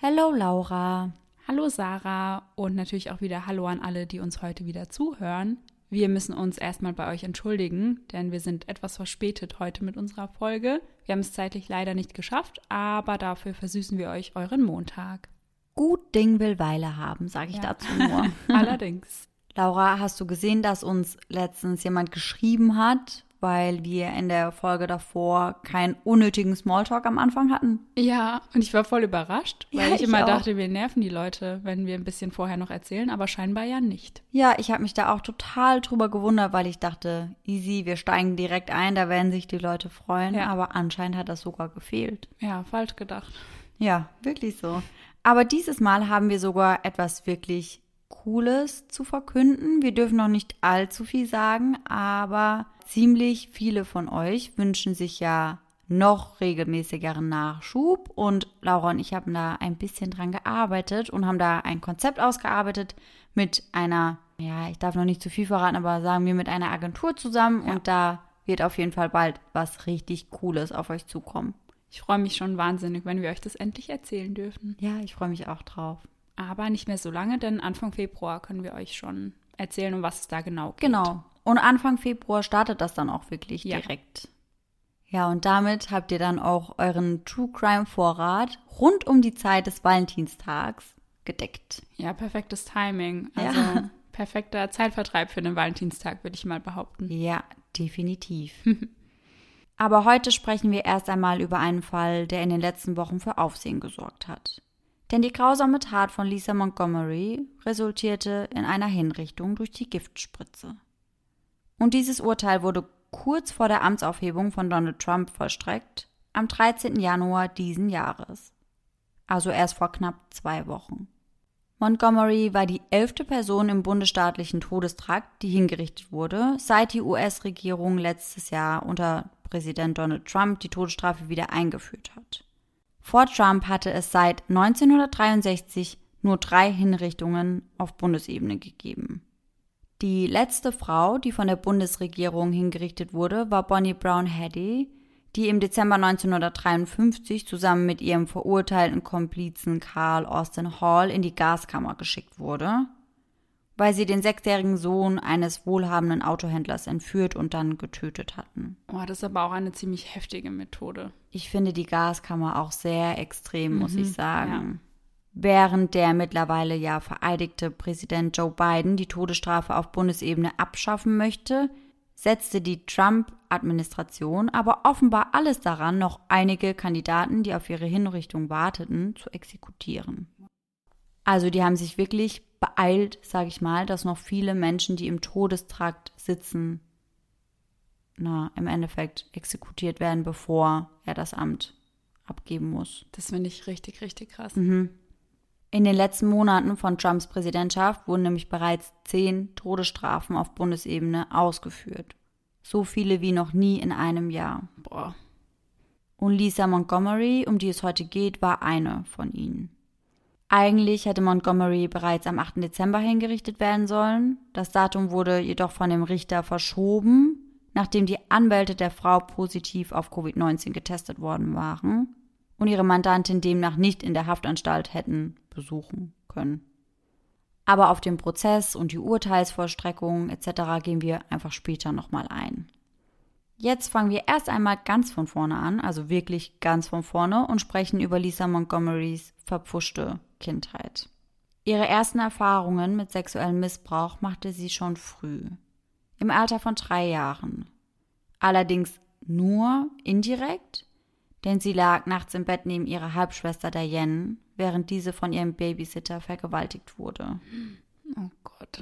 Hallo Laura. Hallo Sarah und natürlich auch wieder Hallo an alle, die uns heute wieder zuhören. Wir müssen uns erstmal bei euch entschuldigen, denn wir sind etwas verspätet heute mit unserer Folge. Wir haben es zeitlich leider nicht geschafft, aber dafür versüßen wir euch euren Montag. Gut Ding will Weile haben, sage ich dazu nur. Allerdings. Laura, hast du gesehen, dass uns letztens jemand geschrieben hat, weil wir in der Folge davor keinen unnötigen Smalltalk am Anfang hatten? Ja, und ich war voll überrascht, weil ich immer auch. dachte, wir nerven die Leute, wenn wir ein bisschen vorher noch erzählen, aber scheinbar ja nicht. Ja, ich habe mich da auch total drüber gewundert, weil ich dachte, easy, wir steigen direkt ein, da werden sich die Leute freuen, Ja. aber anscheinend hat das sogar gefehlt. Ja, falsch gedacht. Ja, wirklich so. Aber dieses Mal haben wir sogar etwas wirklich Cooles zu verkünden. Wir dürfen noch nicht allzu viel sagen, aber ziemlich viele von euch wünschen sich ja noch regelmäßigeren Nachschub. Und Laura und ich haben da ein bisschen dran gearbeitet und haben da ein Konzept ausgearbeitet mit einer, ja, ich darf noch nicht zu viel verraten, aber sagen wir mit einer Agentur zusammen. Ja. Und da wird auf jeden Fall bald was richtig Cooles auf euch zukommen. Ich freue mich schon wahnsinnig, wenn wir euch das endlich erzählen dürfen. Ja, ich freue mich auch drauf. Aber nicht mehr so lange, denn Anfang Februar können wir euch schon erzählen, um was es da genau geht. Genau. Und Anfang Februar startet das dann auch wirklich Ja. direkt. Ja, und damit habt ihr dann auch euren True Crime Vorrat rund um die Zeit des Valentinstags gedeckt. Ja, perfektes Timing. Also Ja. perfekter Zeitvertreib für den Valentinstag, würde ich mal behaupten. Ja, definitiv. Aber heute sprechen wir erst einmal über einen Fall, der in den letzten Wochen für Aufsehen gesorgt hat. Denn die grausame Tat von Lisa Montgomery resultierte in einer Hinrichtung durch die Giftspritze. Und dieses Urteil wurde kurz vor der Amtsaufhebung von Donald Trump vollstreckt, am 13. Januar diesen Jahres. Also erst vor knapp 2 Wochen. Montgomery war die 11. Person im bundesstaatlichen Todestrakt, die hingerichtet wurde, seit die US-Regierung letztes Jahr unter Präsident Donald Trump die Todesstrafe wieder eingeführt hat. Vor Trump hatte es seit 1963 nur 3 Hinrichtungen auf Bundesebene gegeben. Die letzte Frau, die von der Bundesregierung hingerichtet wurde, war Bonnie Brown Heady, die im Dezember 1953 zusammen mit ihrem verurteilten Komplizen Carl Austin Hall in die Gaskammer geschickt wurde, weil sie den 6-jährigen Sohn eines wohlhabenden Autohändlers entführt und dann getötet hatten. Oh, das ist aber auch eine ziemlich heftige Methode. Ich finde die Gaskammer auch sehr extrem, muss ich sagen. Ja. Während der mittlerweile ja vereidigte Präsident Joe Biden die Todesstrafe auf Bundesebene abschaffen möchte, setzte die Trump-Administration aber offenbar alles daran, noch einige Kandidaten, die auf ihre Hinrichtung warteten, zu exekutieren. Also die haben sich wirklich beeilt, sage ich mal, dass noch viele Menschen, die im Todestrakt sitzen, im Endeffekt exekutiert werden, bevor er das Amt abgeben muss. Das finde ich richtig, richtig krass. In den letzten Monaten von Trumps Präsidentschaft wurden nämlich bereits 10 Todesstrafen auf Bundesebene ausgeführt. So viele wie noch nie in einem Jahr. Boah. Und Lisa Montgomery, um die es heute geht, war eine von ihnen. Eigentlich hätte Montgomery bereits am 8. Dezember hingerichtet werden sollen. Das Datum wurde jedoch von dem Richter verschoben, nachdem die Anwälte der Frau positiv auf Covid-19 getestet worden waren und ihre Mandantin demnach nicht in der Haftanstalt hätten besuchen können. Aber auf den Prozess und die Urteilsvollstreckung etc. gehen wir einfach später nochmal ein. Jetzt fangen wir erst einmal ganz von vorne an, also wirklich ganz von vorne, und sprechen über Lisa Montgomerys verpfuschte Kindheit. Ihre ersten Erfahrungen mit sexuellem Missbrauch machte sie schon früh, im Alter von 3 Jahren. Allerdings nur indirekt, denn sie lag nachts im Bett neben ihrer Halbschwester Diane, während diese von ihrem Babysitter vergewaltigt wurde. Oh Gott.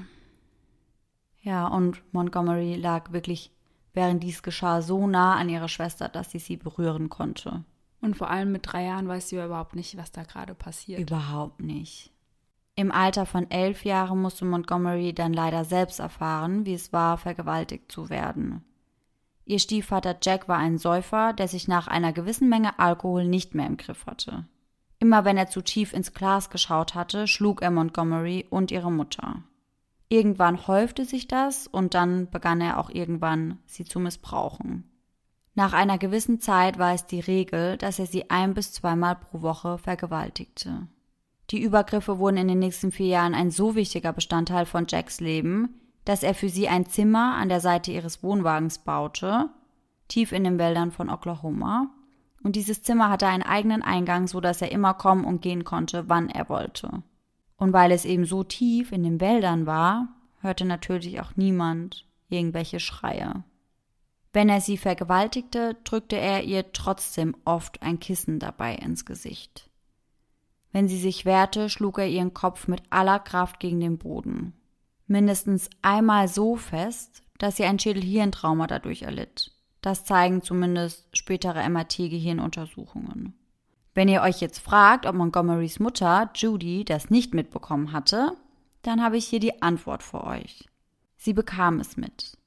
Ja, und Montgomery lag wirklich, während dies geschah, so nah an ihrer Schwester, dass sie berühren konnte. Und vor allem mit 3 Jahren weiß sie ja überhaupt nicht, was da gerade passiert. Überhaupt nicht. Im Alter von 11 Jahren musste Montgomery dann leider selbst erfahren, wie es war, vergewaltigt zu werden. Ihr Stiefvater Jack war ein Säufer, der sich nach einer gewissen Menge Alkohol nicht mehr im Griff hatte. Immer wenn er zu tief ins Glas geschaut hatte, schlug er Montgomery und ihre Mutter. Irgendwann häufte sich das und dann begann er auch irgendwann, sie zu missbrauchen. Nach einer gewissen Zeit war es die Regel, dass er sie 1- bis 2-mal pro Woche vergewaltigte. Die Übergriffe wurden in den nächsten 4 Jahren ein so wichtiger Bestandteil von Jacks Leben, dass er für sie ein Zimmer an der Seite ihres Wohnwagens baute, tief in den Wäldern von Oklahoma. Und dieses Zimmer hatte einen eigenen Eingang, sodass er immer kommen und gehen konnte, wann er wollte. Und weil es eben so tief in den Wäldern war, hörte natürlich auch niemand irgendwelche Schreie. Wenn er sie vergewaltigte, drückte er ihr trotzdem oft ein Kissen dabei ins Gesicht. Wenn sie sich wehrte, schlug er ihren Kopf mit aller Kraft gegen den Boden. Mindestens einmal so fest, dass sie ein Schädel-Hirntrauma dadurch erlitt. Das zeigen zumindest spätere MRT-Gehirnuntersuchungen. Wenn ihr euch jetzt fragt, ob Montgomerys Mutter, Judy, das nicht mitbekommen hatte, dann habe ich hier die Antwort für euch. Sie bekam es mit.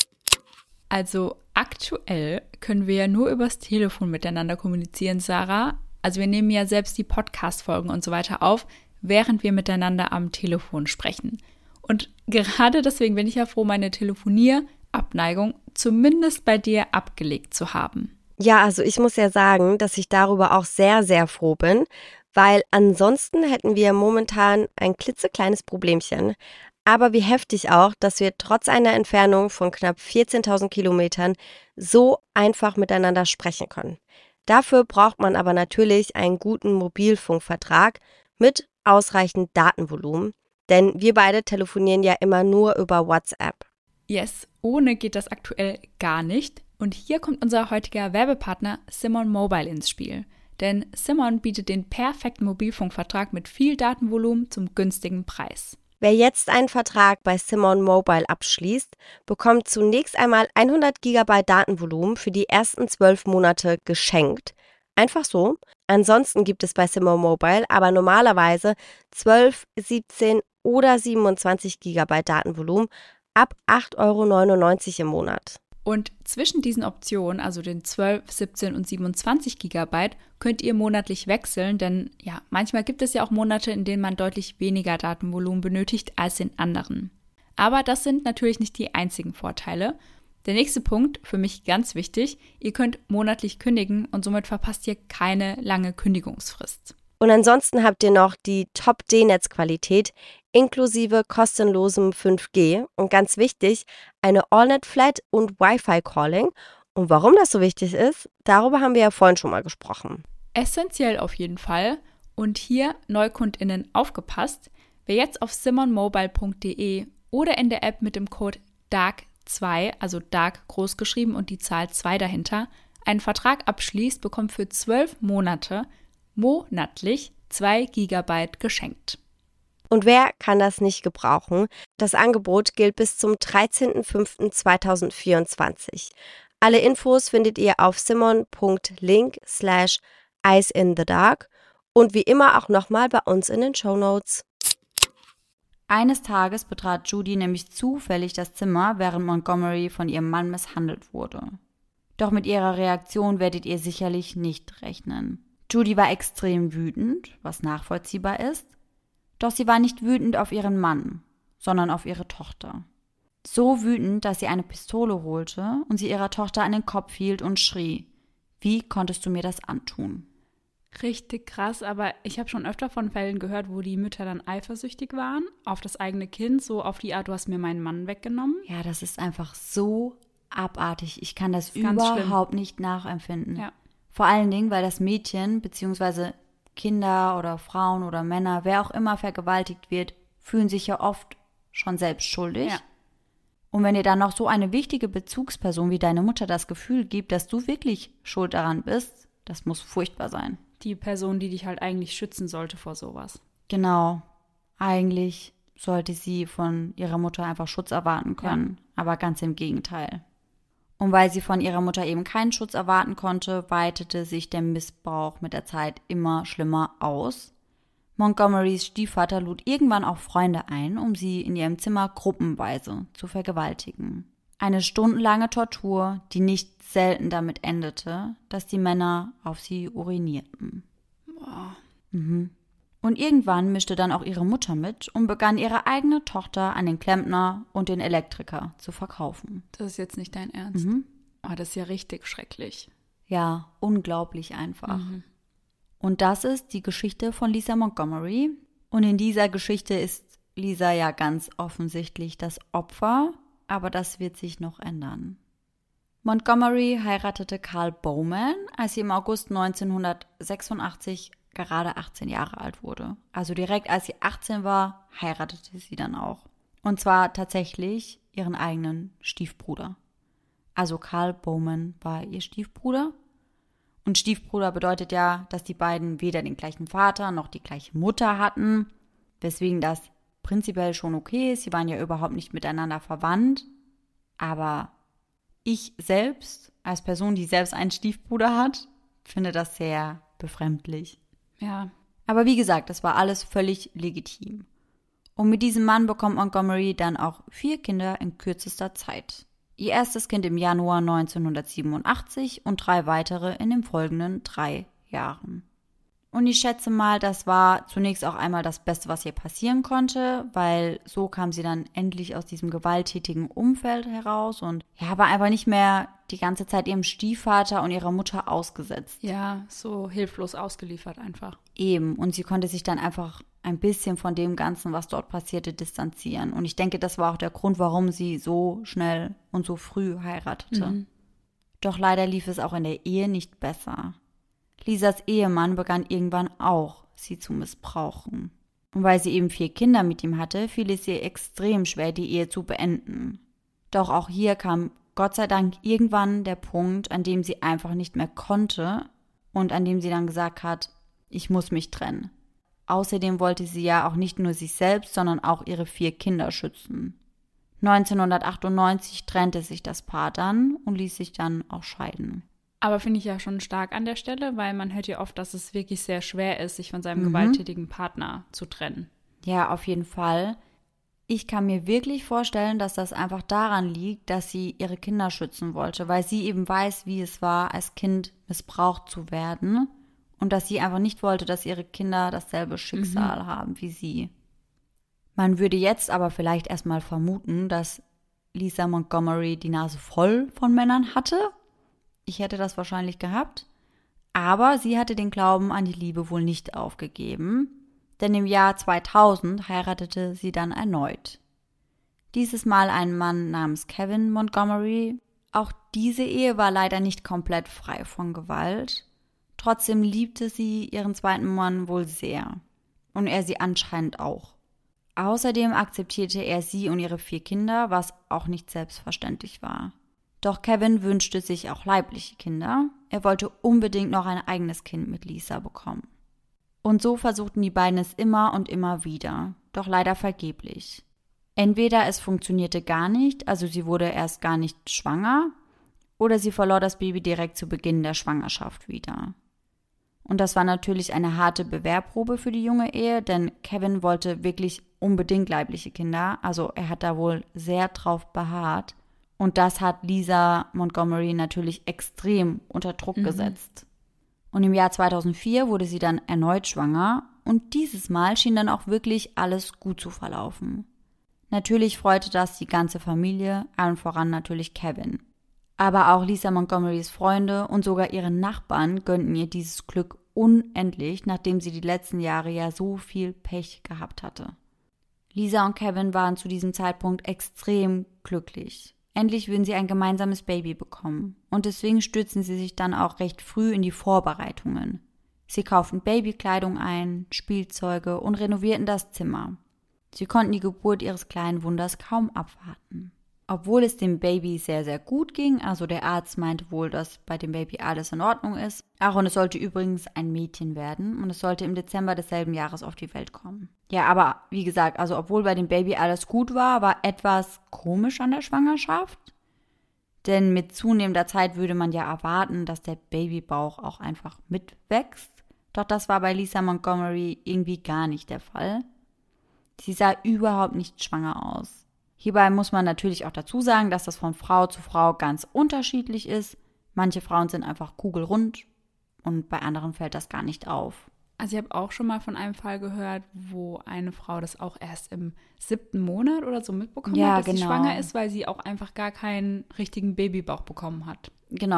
Also aktuell können wir ja nur übers Telefon miteinander kommunizieren, Sarah. Also wir nehmen ja selbst die Podcast-Folgen und so weiter auf, während wir miteinander am Telefon sprechen. Und gerade deswegen bin ich ja froh, meine Telefonierabneigung zumindest bei dir abgelegt zu haben. Ja, also ich muss ja sagen, dass ich darüber auch sehr, sehr froh bin, weil ansonsten hätten wir momentan ein klitzekleines Problemchen. Aber wie heftig auch, dass wir trotz einer Entfernung von knapp 14.000 Kilometern so einfach miteinander sprechen können. Dafür braucht man aber natürlich einen guten Mobilfunkvertrag mit ausreichend Datenvolumen, denn wir beide telefonieren ja immer nur über WhatsApp. Yes, ohne geht das aktuell gar nicht. Und hier kommt unser heutiger Werbepartner Simon Mobile ins Spiel. Denn Simon bietet den perfekten Mobilfunkvertrag mit viel Datenvolumen zum günstigen Preis. Wer jetzt einen Vertrag bei Simon Mobile abschließt, bekommt zunächst einmal 100 GB Datenvolumen für die ersten 12 Monate geschenkt. Einfach so. Ansonsten gibt es bei Simon Mobile aber normalerweise 12, 17 oder 27 GB Datenvolumen ab 8,99 € im Monat. Und zwischen diesen Optionen, also den 12, 17 und 27 GB, könnt ihr monatlich wechseln, denn ja, manchmal gibt es ja auch Monate, in denen man deutlich weniger Datenvolumen benötigt als in anderen. Aber das sind natürlich nicht die einzigen Vorteile. Der nächste Punkt, für mich ganz wichtig, ihr könnt monatlich kündigen und somit verpasst ihr keine lange Kündigungsfrist. Und ansonsten habt ihr noch die Top-D-Netzqualität inklusive kostenlosem 5G und ganz wichtig, eine AllNet-Flat und Wi-Fi-Calling. Und warum das so wichtig ist, darüber haben wir ja vorhin schon mal gesprochen. Essentiell auf jeden Fall. Und hier NeukundInnen aufgepasst, wer jetzt auf simonmobile.de oder in der App mit dem Code DARK2, also DARK großgeschrieben und die Zahl 2 dahinter, einen Vertrag abschließt, bekommt für 12 Monate monatlich 2 GB geschenkt. Und wer kann das nicht gebrauchen? Das Angebot gilt bis zum 13.05.2024. Alle Infos findet ihr auf simon.link/eyes-in-the-dark und wie immer auch nochmal bei uns in den Shownotes. Eines Tages betrat Judy nämlich zufällig das Zimmer, während Montgomery von ihrem Mann misshandelt wurde. Doch mit ihrer Reaktion werdet ihr sicherlich nicht rechnen. Judy war extrem wütend, was nachvollziehbar ist, doch sie war nicht wütend auf ihren Mann, sondern auf ihre Tochter. So wütend, dass sie eine Pistole holte und sie ihrer Tochter an den Kopf hielt und schrie: Wie konntest du mir das antun? Richtig krass, aber ich habe schon öfter von Fällen gehört, wo die Mütter dann eifersüchtig waren auf das eigene Kind, so auf die Art, du hast mir meinen Mann weggenommen. Ja, das ist einfach so abartig. Ich kann das ganz überhaupt schlimm. nicht nachempfinden. Ja. Vor allen Dingen, weil das Mädchen bzw. Kinder oder Frauen oder Männer, wer auch immer vergewaltigt wird, fühlen sich ja oft schon selbst schuldig. Ja. Und wenn dir dann noch so eine wichtige Bezugsperson wie deine Mutter das Gefühl gibt, dass du wirklich schuld daran bist, das muss furchtbar sein. Die Person, die dich halt eigentlich schützen sollte vor sowas. Genau. Eigentlich sollte sie von ihrer Mutter einfach Schutz erwarten können, aber ganz im Gegenteil. Und weil sie von ihrer Mutter eben keinen Schutz erwarten konnte, weitete sich der Missbrauch mit der Zeit immer schlimmer aus. Montgomerys Stiefvater lud irgendwann auch Freunde ein, um sie in ihrem Zimmer gruppenweise zu vergewaltigen. Eine stundenlange Tortur, die nicht selten damit endete, dass die Männer auf sie urinierten. Boah. Und irgendwann mischte dann auch ihre Mutter mit und begann ihre eigene Tochter an den Klempner und den Elektriker zu verkaufen. Das ist jetzt nicht dein Ernst. Oh, das ist ja richtig schrecklich. Ja, unglaublich einfach. Und das ist die Geschichte von Lisa Montgomery. Und in dieser Geschichte ist Lisa ja ganz offensichtlich das Opfer, aber das wird sich noch ändern. Montgomery heiratete Carl Bowman, als sie im August 1986 gerade 18 Jahre alt wurde. Also direkt als sie 18 war, heiratete sie dann auch. Und zwar tatsächlich ihren eigenen Stiefbruder. Also Carl Bowman war ihr Stiefbruder. Und Stiefbruder bedeutet ja, dass die beiden weder den gleichen Vater noch die gleiche Mutter hatten, weswegen das prinzipiell schon okay ist. Sie waren ja überhaupt nicht miteinander verwandt. Aber ich selbst, als Person, die selbst einen Stiefbruder hat, finde das sehr befremdlich. Ja. Aber wie gesagt, das war alles völlig legitim. Und mit diesem Mann bekommt Montgomery dann auch 4 Kinder in kürzester Zeit. Ihr erstes Kind im Januar 1987 und 3 weitere in den folgenden 3 Jahren. Und ich schätze mal, das war zunächst auch einmal das Beste, was ihr passieren konnte, weil so kam sie dann endlich aus diesem gewalttätigen Umfeld heraus und ja, war einfach nicht mehr die ganze Zeit ihrem Stiefvater und ihrer Mutter ausgesetzt. Ja, so hilflos ausgeliefert einfach. Eben, und sie konnte sich dann einfach ein bisschen von dem Ganzen, was dort passierte, distanzieren. Und ich denke, das war auch der Grund, warum sie so schnell und so früh heiratete. Mhm. Doch leider lief es auch in der Ehe nicht besser. Lisas Ehemann begann irgendwann auch, sie zu missbrauchen. Und weil sie eben 4 Kinder mit ihm hatte, fiel es ihr extrem schwer, die Ehe zu beenden. Doch auch hier kam Gott sei Dank irgendwann der Punkt, an dem sie einfach nicht mehr konnte und an dem sie dann gesagt hat, ich muss mich trennen. Außerdem wollte sie ja auch nicht nur sich selbst, sondern auch ihre 4 Kinder schützen. 1998 trennte sich das Paar dann und ließ sich dann auch scheiden. Aber finde ich ja schon stark an der Stelle, weil man hört ja oft, dass es wirklich sehr schwer ist, sich von seinem gewalttätigen Partner zu trennen. Ja, auf jeden Fall. Ich kann mir wirklich vorstellen, dass das einfach daran liegt, dass sie ihre Kinder schützen wollte, weil sie eben weiß, wie es war, als Kind missbraucht zu werden und dass sie einfach nicht wollte, dass ihre Kinder dasselbe Schicksal haben wie sie. Man würde jetzt aber vielleicht erstmal vermuten, dass Lisa Montgomery die Nase voll von Männern hatte. Ich hätte das wahrscheinlich gehabt. Aber sie hatte den Glauben an die Liebe wohl nicht aufgegeben, denn im Jahr 2000 heiratete sie dann erneut. Dieses Mal einen Mann namens Kevin Montgomery. Auch diese Ehe war leider nicht komplett frei von Gewalt. Trotzdem liebte sie ihren zweiten Mann wohl sehr. Und er sie anscheinend auch. Außerdem akzeptierte er sie und ihre 4 Kinder, was auch nicht selbstverständlich war. Doch Kevin wünschte sich auch leibliche Kinder. Er wollte unbedingt noch ein eigenes Kind mit Lisa bekommen. Und so versuchten die beiden es immer und immer wieder, doch leider vergeblich. Entweder es funktionierte gar nicht, also sie wurde erst gar nicht schwanger, oder sie verlor das Baby direkt zu Beginn der Schwangerschaft wieder. Und das war natürlich eine harte Bewährprobe für die junge Ehe, denn Kevin wollte wirklich unbedingt leibliche Kinder, also er hat da wohl sehr drauf beharrt. Und das hat Lisa Montgomery natürlich extrem unter Druck gesetzt. Und im Jahr 2004 wurde sie dann erneut schwanger und dieses Mal schien dann auch wirklich alles gut zu verlaufen. Natürlich freute das die ganze Familie, allen voran natürlich Kevin. Aber auch Lisa Montgomerys Freunde und sogar ihre Nachbarn gönnten ihr dieses Glück unendlich, nachdem sie die letzten Jahre ja so viel Pech gehabt hatte. Lisa und Kevin waren zu diesem Zeitpunkt extrem glücklich. Endlich würden sie ein gemeinsames Baby bekommen. Und deswegen stürzten sie sich dann auch recht früh in die Vorbereitungen. Sie kauften Babykleidung ein, Spielzeuge und renovierten das Zimmer. Sie konnten die Geburt ihres kleinen Wunders kaum abwarten. Obwohl es dem Baby sehr, sehr gut ging, also der Arzt meinte wohl, dass bei dem Baby alles in Ordnung ist. Ach, und es sollte übrigens ein Mädchen werden und es sollte im Dezember desselben Jahres auf die Welt kommen. Ja, aber wie gesagt, also obwohl bei dem Baby alles gut war, war etwas komisch an der Schwangerschaft. Denn mit zunehmender Zeit würde man ja erwarten, dass der Babybauch auch einfach mitwächst. Doch das war bei Lisa Montgomery irgendwie gar nicht der Fall. Sie sah überhaupt nicht schwanger aus. Hierbei muss man natürlich auch dazu sagen, dass das von Frau zu Frau ganz unterschiedlich ist. Manche Frauen sind einfach kugelrund und bei anderen fällt das gar nicht auf. Also ich habe auch schon mal von einem Fall gehört, wo eine Frau das auch erst im 7. Monat oder so mitbekommen hat, dass sie schwanger ist, weil sie auch einfach gar keinen richtigen Babybauch bekommen hat. Genau,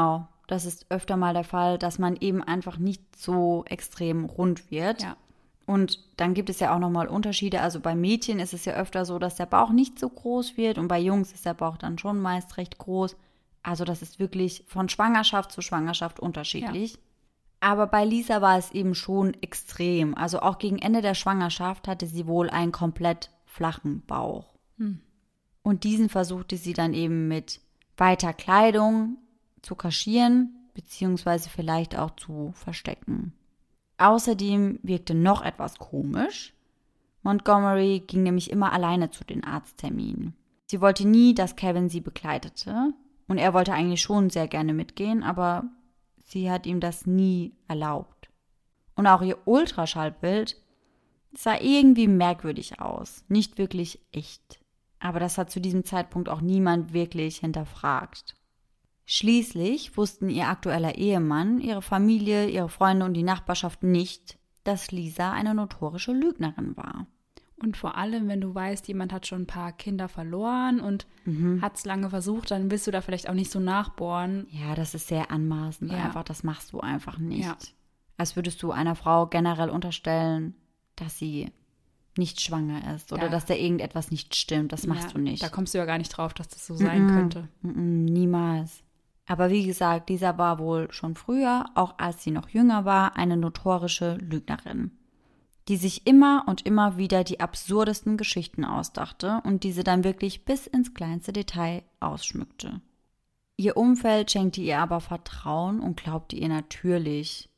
das ist öfter mal der Fall, dass man eben einfach nicht so extrem rund wird. Ja. Und dann gibt es ja auch nochmal Unterschiede. Also bei Mädchen ist es ja öfter so, dass der Bauch nicht so groß wird und bei Jungs ist der Bauch dann schon meist recht groß. Also das ist wirklich von Schwangerschaft zu Schwangerschaft unterschiedlich. Ja. Aber bei Lisa war es eben schon extrem. Also auch gegen Ende der Schwangerschaft hatte sie wohl einen komplett flachen Bauch. Und diesen versuchte sie dann eben mit weiter Kleidung zu kaschieren, beziehungsweise vielleicht auch zu verstecken. Außerdem wirkte noch etwas komisch. Montgomery ging nämlich immer alleine zu den Arztterminen. Sie wollte nie, dass Kevin sie begleitete. Und er wollte eigentlich schon sehr gerne mitgehen, aber sie hat ihm das nie erlaubt. Und auch ihr Ultraschallbild sah irgendwie merkwürdig aus. Nicht wirklich echt. Aber das hat zu diesem Zeitpunkt auch niemand wirklich hinterfragt. Schließlich wussten ihr aktueller Ehemann, ihre Familie, ihre Freunde und die Nachbarschaft nicht, dass Lisa eine notorische Lügnerin war. Und vor allem, wenn du weißt, jemand hat schon ein paar Kinder verloren und hat es lange versucht, dann willst du da vielleicht auch nicht so nachbohren. Ja, das ist sehr anmaßend. Ja. Einfach, das machst du einfach nicht. Ja. Als würdest du einer Frau generell unterstellen, dass sie nicht schwanger ist oder dass da irgendetwas nicht stimmt. Das machst du nicht. Da kommst du ja gar nicht drauf, dass das so sein könnte. Niemals. Aber wie gesagt, Lisa war wohl schon früher, auch als sie noch jünger war, eine notorische Lügnerin, die sich immer und immer wieder die absurdesten Geschichten ausdachte und diese dann wirklich bis ins kleinste Detail ausschmückte. Ihr Umfeld schenkte ihr aber Vertrauen und glaubte natürlich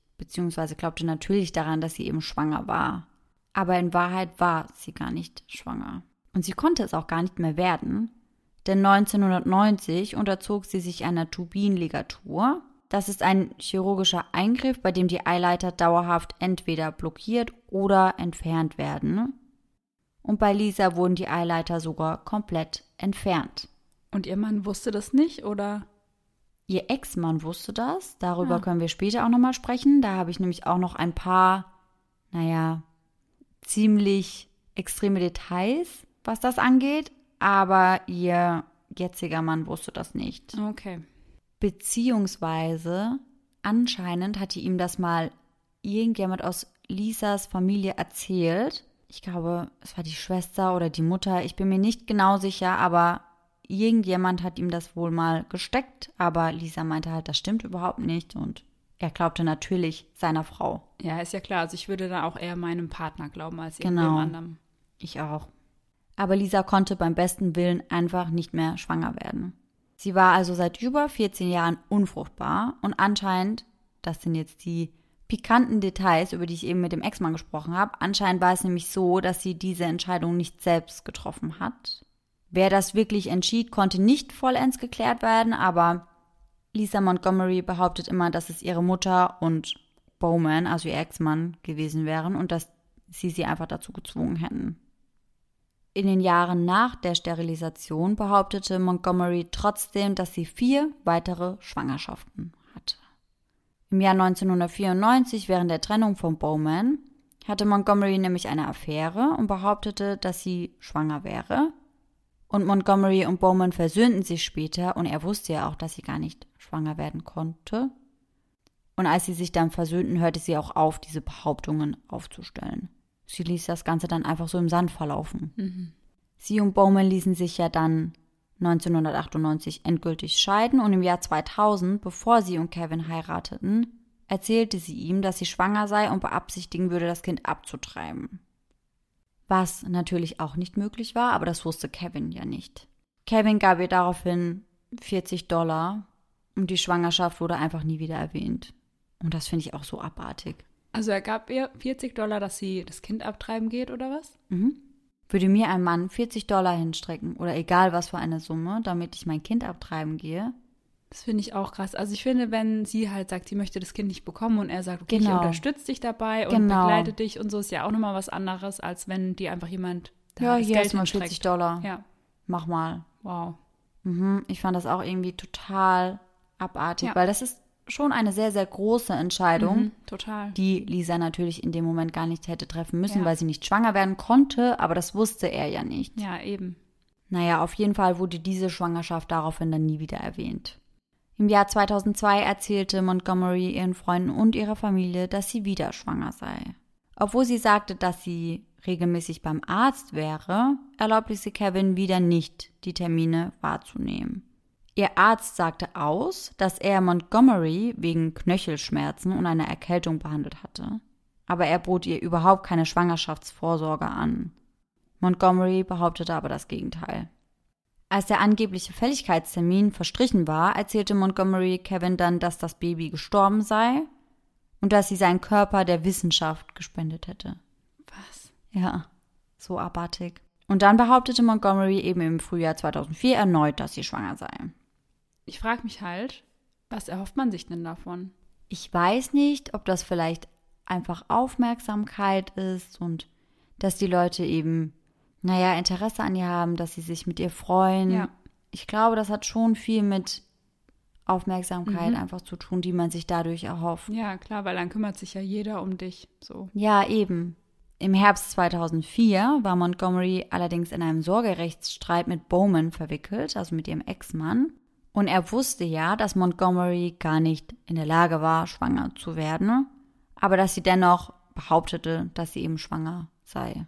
daran, dass sie eben schwanger war. Aber in Wahrheit war sie gar nicht schwanger. Und sie konnte es auch gar nicht mehr werden, denn 1990 unterzog sie sich einer Turbinligatur. Das ist ein chirurgischer Eingriff, bei dem die Eileiter dauerhaft entweder blockiert oder entfernt werden. Und bei Lisa wurden die Eileiter sogar komplett entfernt. Und ihr Mann wusste das nicht, oder? Ihr Ex-Mann wusste das. Darüber können wir später auch nochmal sprechen. Da habe ich nämlich auch noch ein paar, ziemlich extreme Details, was das angeht. Aber ihr jetziger Mann wusste das nicht. Okay. Beziehungsweise anscheinend hatte ihm das mal irgendjemand aus Lisas Familie erzählt. Ich glaube, es war die Schwester oder die Mutter. Ich bin mir nicht genau sicher, aber irgendjemand hat ihm das wohl mal gesteckt. Aber Lisa meinte halt, das stimmt überhaupt nicht. Und er glaubte natürlich seiner Frau. Ja, ist ja klar. Also ich würde da auch eher meinem Partner glauben als irgendwem anderem. Ich auch. Aber Lisa konnte beim besten Willen einfach nicht mehr schwanger werden. Sie war also seit über 14 Jahren unfruchtbar und anscheinend, das sind jetzt die pikanten Details, über die ich eben mit dem Ex-Mann gesprochen habe, anscheinend war es nämlich so, dass sie diese Entscheidung nicht selbst getroffen hat. Wer das wirklich entschied, konnte nicht vollends geklärt werden, aber Lisa Montgomery behauptet immer, dass es ihre Mutter und Bowman, also ihr Ex-Mann, gewesen wären und dass sie einfach dazu gezwungen hätten. In den Jahren nach der Sterilisation behauptete Montgomery trotzdem, dass sie 4 weitere Schwangerschaften hatte. Im Jahr 1994, während der Trennung von Bowman, hatte Montgomery nämlich eine Affäre und behauptete, dass sie schwanger wäre. Und Montgomery und Bowman versöhnten sich später und er wusste ja auch, dass sie gar nicht schwanger werden konnte. Und als sie sich dann versöhnten, hörte sie auch auf, diese Behauptungen aufzustellen. Sie ließ das Ganze dann einfach so im Sand verlaufen. Sie und Bowman ließen sich ja dann 1998 endgültig scheiden und im Jahr 2000, bevor sie und Kevin heirateten, erzählte sie ihm, dass sie schwanger sei und beabsichtigen würde, das Kind abzutreiben. Was natürlich auch nicht möglich war, aber das wusste Kevin ja nicht. Kevin gab ihr daraufhin $40 und die Schwangerschaft wurde einfach nie wieder erwähnt. Und das finde ich auch so abartig. Also er gab ihr $40, dass sie das Kind abtreiben geht, oder was? Würde mir ein Mann $40 hinstrecken oder egal was für eine Summe, damit ich mein Kind abtreiben gehe? Das finde ich auch krass. Also ich finde, wenn sie halt sagt, sie möchte das Kind nicht bekommen und er sagt, okay, ich unterstütze dich dabei und begleite dich und so, ist ja auch nochmal was anderes, als wenn dir einfach jemand das Geld ist mal hinstreckt. $40. Ja. Mach mal. Wow. Ich fand das auch irgendwie total abartig, weil das ist schon eine sehr, sehr große Entscheidung, total. Die Lisa natürlich in dem Moment gar nicht hätte treffen müssen, weil sie nicht schwanger werden konnte, aber das wusste er ja nicht. Ja, eben. Naja, auf jeden Fall wurde diese Schwangerschaft daraufhin dann nie wieder erwähnt. Im Jahr 2002 erzählte Montgomery ihren Freunden und ihrer Familie, dass sie wieder schwanger sei. Obwohl sie sagte, dass sie regelmäßig beim Arzt wäre, erlaubte sie Kevin wieder nicht, die Termine wahrzunehmen. Ihr Arzt sagte aus, dass er Montgomery wegen Knöchelschmerzen und einer Erkältung behandelt hatte. Aber er bot ihr überhaupt keine Schwangerschaftsvorsorge an. Montgomery behauptete aber das Gegenteil. Als der angebliche Fälligkeitstermin verstrichen war, erzählte Montgomery Kevin dann, dass das Baby gestorben sei und dass sie seinen Körper der Wissenschaft gespendet hätte. Was? Ja, so abartig. Und dann behauptete Montgomery eben im Frühjahr 2004 erneut, dass sie schwanger sei. Ich frage mich halt, was erhofft man sich denn davon? Ich weiß nicht, ob das vielleicht einfach Aufmerksamkeit ist und dass die Leute eben, Interesse an ihr haben, dass sie sich mit ihr freuen. Ja. Ich glaube, das hat schon viel mit Aufmerksamkeit einfach zu tun, die man sich dadurch erhofft. Ja, klar, weil dann kümmert sich ja jeder um dich. So. Ja, eben. Im Herbst 2004 war Montgomery allerdings in einem Sorgerechtsstreit mit Bowman verwickelt, also mit ihrem Ex-Mann. Und er wusste ja, dass Montgomery gar nicht in der Lage war, schwanger zu werden, aber dass sie dennoch behauptete, dass sie eben schwanger sei.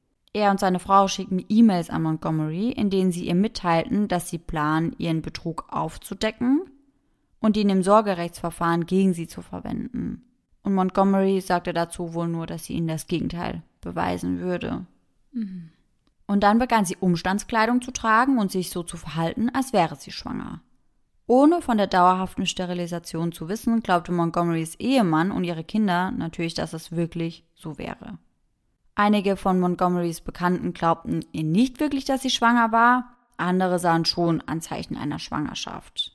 Er und seine Frau schickten E-Mails an Montgomery, in denen sie ihr mitteilten, dass sie planen, ihren Betrug aufzudecken und ihn im Sorgerechtsverfahren gegen sie zu verwenden. Und Montgomery sagte dazu wohl nur, dass sie ihnen das Gegenteil beweisen würde. Mhm. Und dann begann sie Umstandskleidung zu tragen und sich so zu verhalten, als wäre sie schwanger. Ohne von der dauerhaften Sterilisation zu wissen, glaubte Montgomerys Ehemann und ihre Kinder natürlich, dass es wirklich so wäre. Einige von Montgomerys Bekannten glaubten ihr nicht wirklich, dass sie schwanger war, andere sahen schon Anzeichen einer Schwangerschaft.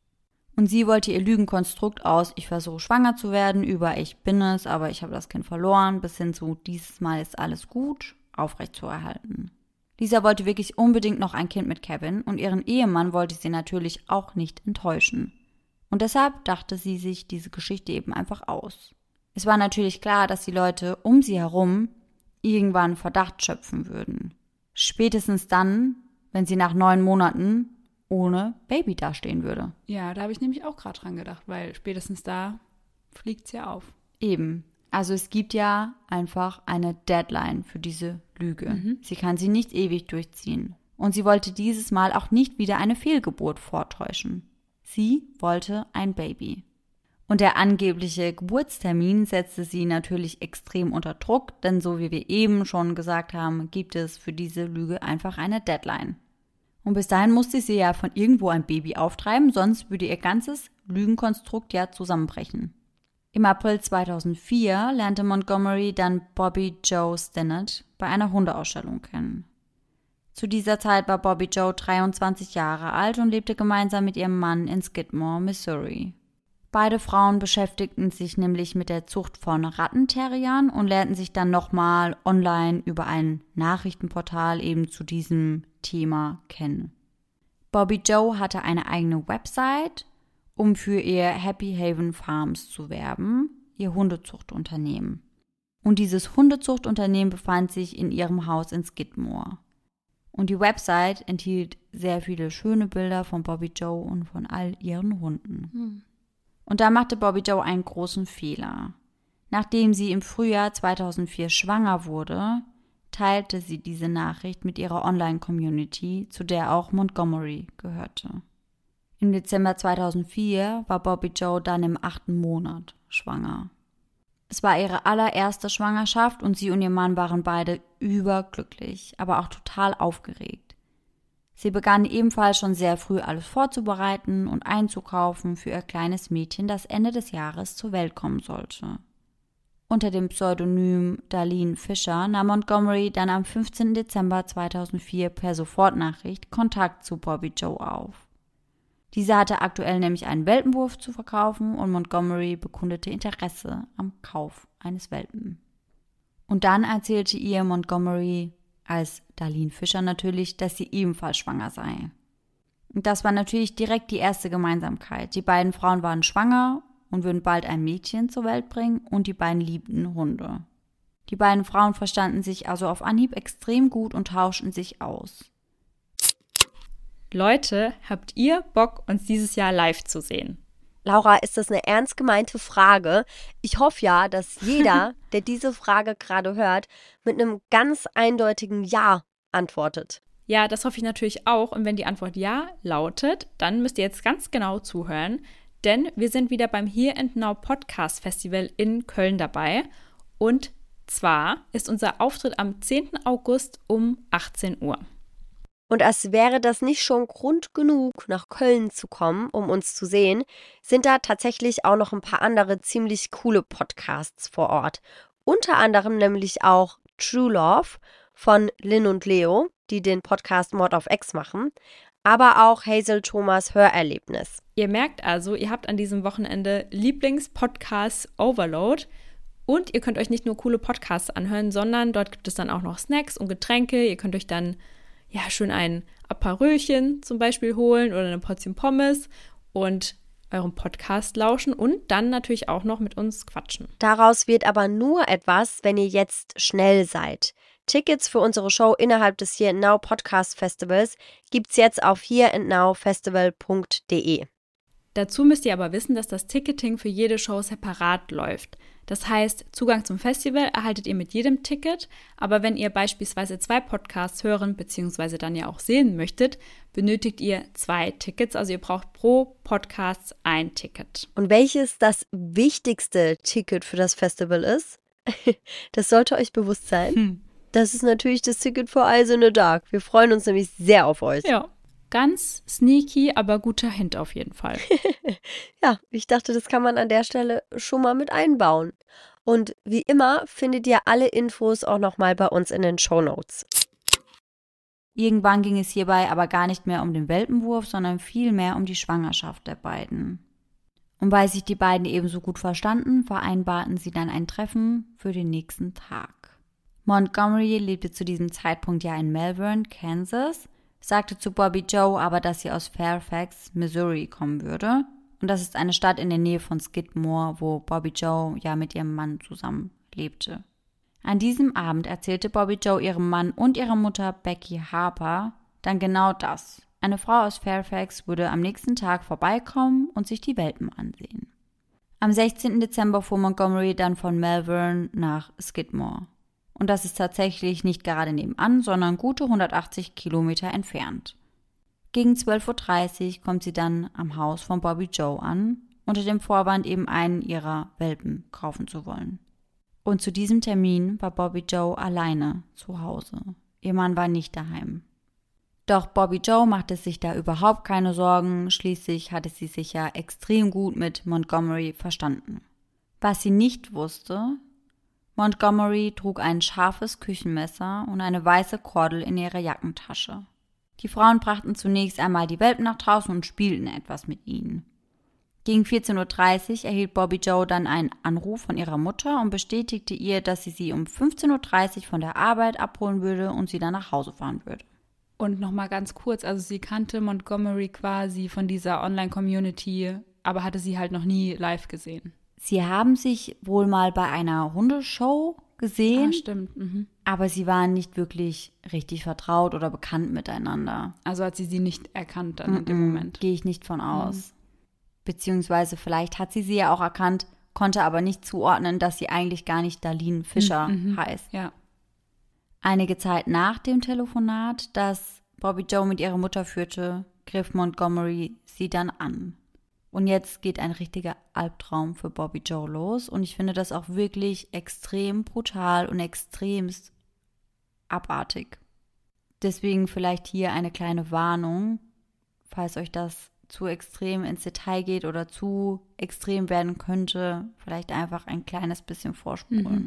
Und sie wollte ihr Lügenkonstrukt aus „Ich versuche schwanger zu werden" über „Ich bin es, aber ich habe das Kind verloren" bis hin zu „Dieses Mal ist alles gut" aufrechtzuerhalten. Lisa wollte wirklich unbedingt noch ein Kind mit Kevin und ihren Ehemann wollte sie natürlich auch nicht enttäuschen. Und deshalb dachte sie sich diese Geschichte eben einfach aus. Es war natürlich klar, dass die Leute um sie herum irgendwann Verdacht schöpfen würden. Spätestens dann, wenn sie nach 9 Monaten ohne Baby dastehen würde. Ja, da habe ich nämlich auch gerade dran gedacht, weil spätestens da fliegt's ja auf. Eben. Also es gibt ja einfach eine Deadline für diese Lüge. Sie kann sie nicht ewig durchziehen. Und sie wollte dieses Mal auch nicht wieder eine Fehlgeburt vortäuschen. Sie wollte ein Baby. Und der angebliche Geburtstermin setzte sie natürlich extrem unter Druck, denn so wie wir eben schon gesagt haben, gibt es für diese Lüge einfach eine Deadline. Und bis dahin musste sie ja von irgendwo ein Baby auftreiben, sonst würde ihr ganzes Lügenkonstrukt ja zusammenbrechen. Im April 2004 lernte Montgomery dann Bobby Joe Stinnett bei einer Hundeausstellung kennen. Zu dieser Zeit war Bobby Joe 23 Jahre alt und lebte gemeinsam mit ihrem Mann in Skidmore, Missouri. Beide Frauen beschäftigten sich nämlich mit der Zucht von Rattenterriern und lernten sich dann nochmal online über ein Nachrichtenportal eben zu diesem Thema kennen. Bobby Joe hatte eine eigene Website, um für ihr Happy Haven Farms zu werben, ihr Hundezuchtunternehmen. Und dieses Hundezuchtunternehmen befand sich in ihrem Haus in Skidmore. Und die Website enthielt sehr viele schöne Bilder von Bobby Joe und von all ihren Hunden. Und da machte Bobby Joe einen großen Fehler. Nachdem sie im Frühjahr 2004 schwanger wurde, teilte sie diese Nachricht mit ihrer Online-Community, zu der auch Montgomery gehörte. Im Dezember 2004 war Bobby Joe dann im 8. Monat schwanger. Es war ihre allererste Schwangerschaft und sie und ihr Mann waren beide überglücklich, aber auch total aufgeregt. Sie begannen ebenfalls schon sehr früh alles vorzubereiten und einzukaufen für ihr kleines Mädchen, das Ende des Jahres zur Welt kommen sollte. Unter dem Pseudonym Darlene Fisher nahm Montgomery dann am 15. Dezember 2004 per Sofortnachricht Kontakt zu Bobby Joe auf. Diese hatte aktuell nämlich einen Welpenwurf zu verkaufen und Montgomery bekundete Interesse am Kauf eines Welpen. Und dann erzählte ihr Montgomery, als Darlene Fisher natürlich, dass sie ebenfalls schwanger sei. Und das war natürlich direkt die erste Gemeinsamkeit. Die beiden Frauen waren schwanger und würden bald ein Mädchen zur Welt bringen und die beiden liebten Hunde. Die beiden Frauen verstanden sich also auf Anhieb extrem gut und tauschten sich aus. Leute, habt ihr Bock, uns dieses Jahr live zu sehen? Laura, ist das eine ernst gemeinte Frage? Ich hoffe ja, dass jeder, der diese Frage gerade hört, mit einem ganz eindeutigen Ja antwortet. Ja, das hoffe ich natürlich auch. Und wenn die Antwort Ja lautet, dann müsst ihr jetzt ganz genau zuhören, denn wir sind wieder beim Here and Now Podcast Festival in Köln dabei. Und zwar ist unser Auftritt am 10. August um 18 Uhr. Und als wäre das nicht schon Grund genug, nach Köln zu kommen, um uns zu sehen, sind da tatsächlich auch noch ein paar andere ziemlich coole Podcasts vor Ort. Unter anderem nämlich auch True Love von Lynn und Leo, die den Podcast Mord of X machen, aber auch Hazel Thomas Hörerlebnis. Ihr merkt also, ihr habt an diesem Wochenende Lieblingspodcast Overload und ihr könnt euch nicht nur coole Podcasts anhören, sondern dort gibt es dann auch noch Snacks und Getränke. Ihr könnt euch dann schön ein Aperölchen zum Beispiel holen oder eine Portion Pommes und eurem Podcast lauschen und dann natürlich auch noch mit uns quatschen. Daraus wird aber nur etwas, wenn ihr jetzt schnell seid. Tickets für unsere Show innerhalb des Here and Now Podcast Festivals gibt's jetzt auf hereandnowfestival.de. Dazu müsst ihr aber wissen, dass das Ticketing für jede Show separat läuft. Das heißt, Zugang zum Festival erhaltet ihr mit jedem Ticket, aber wenn ihr beispielsweise 2 Podcasts hören bzw. dann ja auch sehen möchtet, benötigt ihr 2 Tickets, also ihr braucht pro Podcast ein Ticket. Und welches das wichtigste Ticket für das Festival ist? Das sollte euch bewusst sein. Das ist natürlich das Ticket für Eyes in the Dark. Wir freuen uns nämlich sehr auf euch. Ja. Ganz sneaky, aber guter Hint auf jeden Fall. Ja, ich dachte, das kann man an der Stelle schon mal mit einbauen. Und wie immer findet ihr alle Infos auch nochmal bei uns in den Shownotes. Irgendwann ging es hierbei aber gar nicht mehr um den Welpenwurf, sondern vielmehr um die Schwangerschaft der beiden. Und weil sich die beiden ebenso gut verstanden, vereinbarten sie dann ein Treffen für den nächsten Tag. Montgomery lebte zu diesem Zeitpunkt ja in Malvern, Kansas, sagte zu Bobby Joe aber, dass sie aus Fairfax, Missouri kommen würde. Und das ist eine Stadt in der Nähe von Skidmore, wo Bobby Joe ja mit ihrem Mann zusammen lebte. An diesem Abend erzählte Bobby Joe ihrem Mann und ihrer Mutter Becky Harper dann genau das. Eine Frau aus Fairfax würde am nächsten Tag vorbeikommen und sich die Welpen ansehen. Am 16. Dezember fuhr Montgomery dann von Malvern nach Skidmore. Und das ist tatsächlich nicht gerade nebenan, sondern gute 180 Kilometer entfernt. Gegen 12.30 Uhr kommt sie dann am Haus von Bobby Joe an, unter dem Vorwand eben einen ihrer Welpen kaufen zu wollen. Und zu diesem Termin war Bobby Joe alleine zu Hause. Ihr Mann war nicht daheim. Doch Bobby Joe machte sich da überhaupt keine Sorgen, schließlich hatte sie sich ja extrem gut mit Montgomery verstanden. Was sie nicht wusste: Montgomery trug ein scharfes Küchenmesser und eine weiße Kordel in ihrer Jackentasche. Die Frauen brachten zunächst einmal die Welpen nach draußen und spielten etwas mit ihnen. Gegen 14.30 Uhr erhielt Bobby Joe dann einen Anruf von ihrer Mutter und bestätigte ihr, dass sie um 15.30 Uhr von der Arbeit abholen würde und sie dann nach Hause fahren würde. Und nochmal ganz kurz, also sie kannte Montgomery quasi von dieser Online-Community, aber hatte sie halt noch nie live gesehen. Sie haben sich wohl mal bei einer Hundeshow gesehen, Stimmt. aber sie waren nicht wirklich richtig vertraut oder bekannt miteinander. Also hat sie nicht erkannt dann in dem Moment. Gehe ich nicht von aus. Beziehungsweise vielleicht hat sie ja auch erkannt, konnte aber nicht zuordnen, dass sie eigentlich gar nicht Darlene Fisher heißt. Ja. Einige Zeit nach dem Telefonat, das Bobby Joe mit ihrer Mutter führte, griff Montgomery sie dann an. Und jetzt geht ein richtiger Albtraum für Bobby Joe los. Und ich finde das auch wirklich extrem brutal und extremst abartig. Deswegen vielleicht hier eine kleine Warnung, falls euch das zu extrem ins Detail geht oder zu extrem werden könnte, vielleicht einfach ein kleines bisschen vorspulen.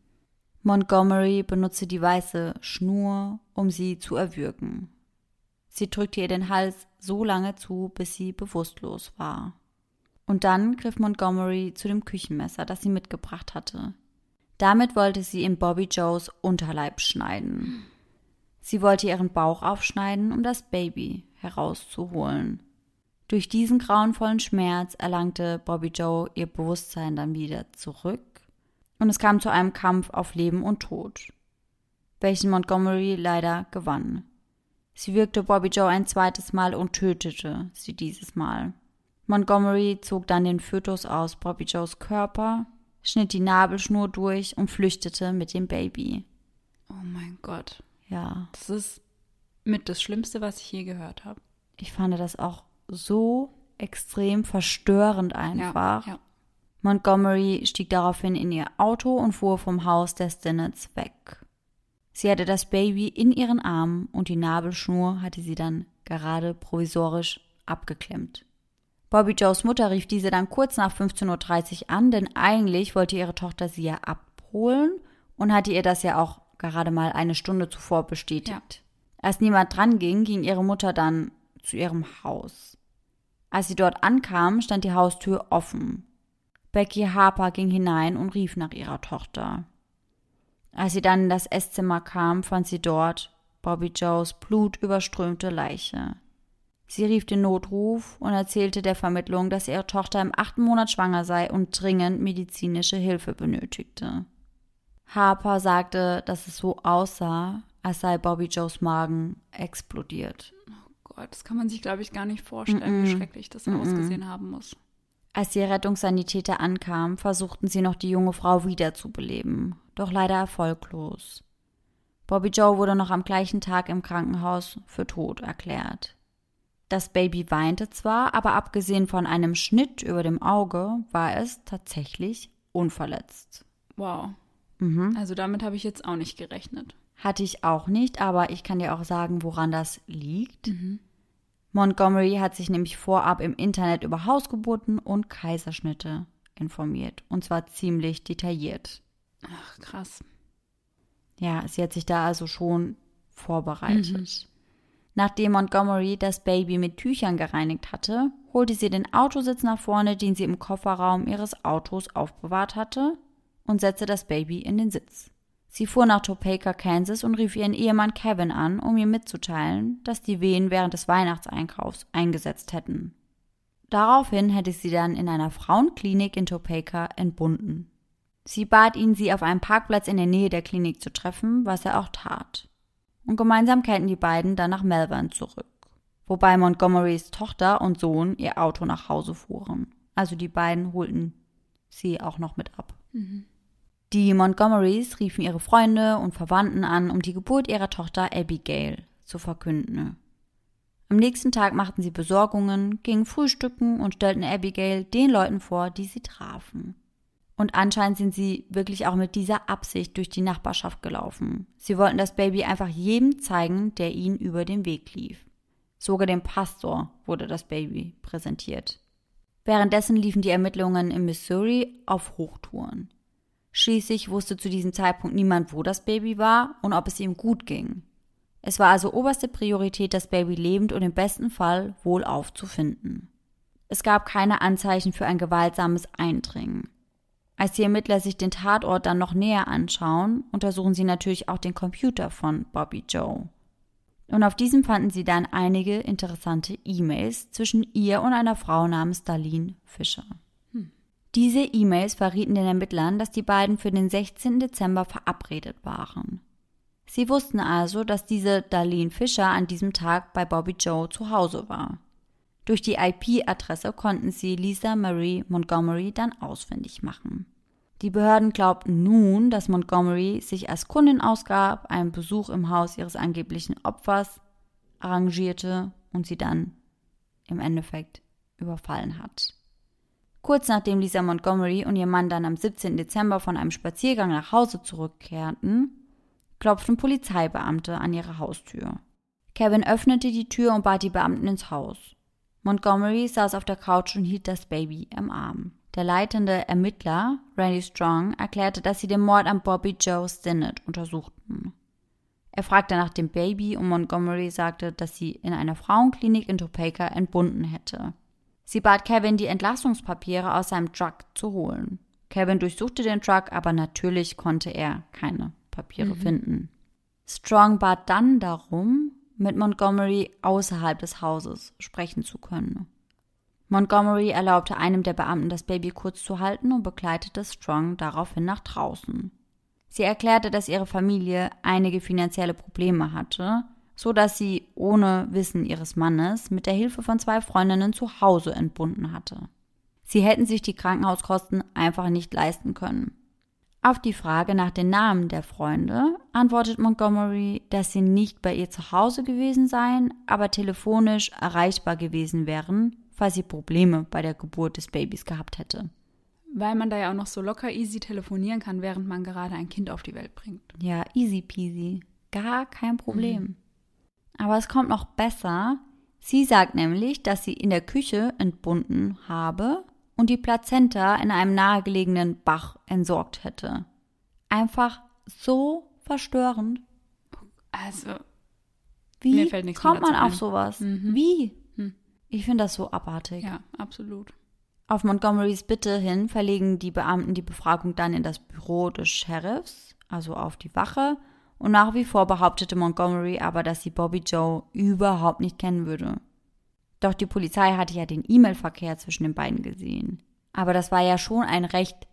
Montgomery benutzte die weiße Schnur, um sie zu erwürgen. Sie drückte ihr den Hals so lange zu, bis sie bewusstlos war. Und dann griff Montgomery zu dem Küchenmesser, das sie mitgebracht hatte. Damit wollte sie in Bobby Joes Unterleib schneiden. Sie wollte ihren Bauch aufschneiden, um das Baby herauszuholen. Durch diesen grauenvollen Schmerz erlangte Bobby Joe ihr Bewusstsein dann wieder zurück und es kam zu einem Kampf auf Leben und Tod, welchen Montgomery leider gewann. Sie würgte Bobby Joe ein zweites Mal und tötete sie dieses Mal. Montgomery zog dann den Fötus aus Bobby Joes Körper, schnitt die Nabelschnur durch und flüchtete mit dem Baby. Oh mein Gott. Ja. Das ist mit das Schlimmste, was ich je gehört habe. Ich fand das auch so extrem verstörend einfach. Ja. Montgomery stieg daraufhin in ihr Auto und fuhr vom Haus der Stinnetts weg. Sie hatte das Baby in ihren Armen und die Nabelschnur hatte sie dann gerade provisorisch abgeklemmt. Bobby Joes Mutter rief diese dann kurz nach 15:30 Uhr an, denn eigentlich wollte ihre Tochter sie ja abholen und hatte ihr das ja auch gerade mal eine Stunde zuvor bestätigt. Ja. Als niemand dran ging, ging ihre Mutter dann zu ihrem Haus. Als sie dort ankam, stand die Haustür offen. Becky Harper ging hinein und rief nach ihrer Tochter. Als sie dann in das Esszimmer kam, fand sie dort Bobby Joes blutüberströmte Leiche. Sie rief den Notruf und erzählte der Vermittlung, dass ihre Tochter im 8. Monat schwanger sei und dringend medizinische Hilfe benötigte. Harper sagte, dass es so aussah, als sei Bobby Joes Magen explodiert. Oh Gott, das kann man sich, glaube ich, gar nicht vorstellen, wie schrecklich das ausgesehen haben muss. Als die Rettungssanitäter ankamen, versuchten sie noch die junge Frau wiederzubeleben, doch leider erfolglos. Bobby Joe wurde noch am gleichen Tag im Krankenhaus für tot erklärt. Das Baby weinte zwar, aber abgesehen von einem Schnitt über dem Auge war es tatsächlich unverletzt. Wow. Also damit habe ich jetzt auch nicht gerechnet. Hatte ich auch nicht, aber ich kann dir auch sagen, woran das liegt. Montgomery hat sich nämlich vorab im Internet über Hausgeburten und Kaiserschnitte informiert. Und zwar ziemlich detailliert. Ach, krass. Ja, sie hat sich da also schon vorbereitet. Nachdem Montgomery das Baby mit Tüchern gereinigt hatte, holte sie den Autositz nach vorne, den sie im Kofferraum ihres Autos aufbewahrt hatte, und setzte das Baby in den Sitz. Sie fuhr nach Topeka, Kansas und rief ihren Ehemann Kevin an, um ihm mitzuteilen, dass die Wehen während des Weihnachtseinkaufs eingesetzt hätten. Daraufhin hätte sie dann in einer Frauenklinik in Topeka entbunden. Sie bat ihn, sie auf einem Parkplatz in der Nähe der Klinik zu treffen, was er auch tat. Und gemeinsam kehrten die beiden dann nach Melbourne zurück, wobei Montgomerys Tochter und Sohn ihr Auto nach Hause fuhren. Also die beiden holten sie auch noch mit ab. Die Montgomerys riefen ihre Freunde und Verwandten an, um die Geburt ihrer Tochter Abigail zu verkünden. Am nächsten Tag machten sie Besorgungen, gingen frühstücken und stellten Abigail den Leuten vor, die sie trafen. Und anscheinend sind sie wirklich auch mit dieser Absicht durch die Nachbarschaft gelaufen. Sie wollten das Baby einfach jedem zeigen, der ihnen über den Weg lief. Sogar dem Pastor wurde das Baby präsentiert. Währenddessen liefen die Ermittlungen in Missouri auf Hochtouren. Schließlich wusste zu diesem Zeitpunkt niemand, wo das Baby war und ob es ihm gut ging. Es war also oberste Priorität, das Baby lebend und im besten Fall wohlauf zu finden. Es gab keine Anzeichen für ein gewaltsames Eindringen. Als die Ermittler sich den Tatort dann noch näher anschauen, untersuchen sie natürlich auch den Computer von Bobby Joe. Und auf diesem fanden sie dann einige interessante E-Mails zwischen ihr und einer Frau namens Darlene Fisher. Diese E-Mails verrieten den Ermittlern, dass die beiden für den 16. Dezember verabredet waren. Sie wussten also, dass diese Darlene Fisher an diesem Tag bei Bobby Joe zu Hause war. Durch die IP-Adresse konnten sie Lisa Marie Montgomery dann ausfindig machen. Die Behörden glaubten nun, dass Montgomery sich als Kundin ausgab, einen Besuch im Haus ihres angeblichen Opfers arrangierte und sie dann im Endeffekt überfallen hat. Kurz nachdem Lisa Montgomery und ihr Mann dann am 17. Dezember von einem Spaziergang nach Hause zurückkehrten, klopften Polizeibeamte an ihre Haustür. Kevin öffnete die Tür und bat die Beamten ins Haus. Montgomery saß auf der Couch und hielt das Baby im Arm. Der leitende Ermittler, Randy Strong, erklärte, dass sie den Mord an Bobby Joe Stinnett untersuchten. Er fragte nach dem Baby und Montgomery sagte, dass sie in einer Frauenklinik in Topeka entbunden hätte. Sie bat Kevin, die Entlassungspapiere aus seinem Truck zu holen. Kevin durchsuchte den Truck, aber natürlich konnte er keine Papiere finden. Strong bat dann darum, mit Montgomery außerhalb des Hauses sprechen zu können. Montgomery erlaubte einem der Beamten, das Baby kurz zu halten und begleitete Strong daraufhin nach draußen. Sie erklärte, dass ihre Familie einige finanzielle Probleme hatte so dass sie ohne Wissen ihres Mannes mit der Hilfe von 2 Freundinnen zu Hause entbunden hatte. Sie hätten sich die Krankenhauskosten einfach nicht leisten können. Auf die Frage nach den Namen der Freunde antwortet Montgomery, dass sie nicht bei ihr zu Hause gewesen seien, aber telefonisch erreichbar gewesen wären, falls sie Probleme bei der Geburt des Babys gehabt hätte. Weil man da ja auch noch so locker easy telefonieren kann, während man gerade ein Kind auf die Welt bringt. Ja, easy peasy. Gar kein Problem. Aber es kommt noch besser. Sie sagt nämlich, dass sie in der Küche entbunden habe und die Plazenta in einem nahegelegenen Bach entsorgt hätte. Einfach so verstörend. Also, wie mir fällt nichts kommt mehr man dazu auf ein. sowas? Mhm. Wie? Ich finde das so abartig. Ja, absolut. Auf Montgomerys Bitte hin verlegen die Beamten die Befragung dann in das Büro des Sheriffs, also auf die Wache. Und nach wie vor behauptete Montgomery aber, dass sie Bobby Joe überhaupt nicht kennen würde. Doch die Polizei hatte ja den E-Mail-Verkehr zwischen den beiden gesehen. Aber das war ja schon ein recht,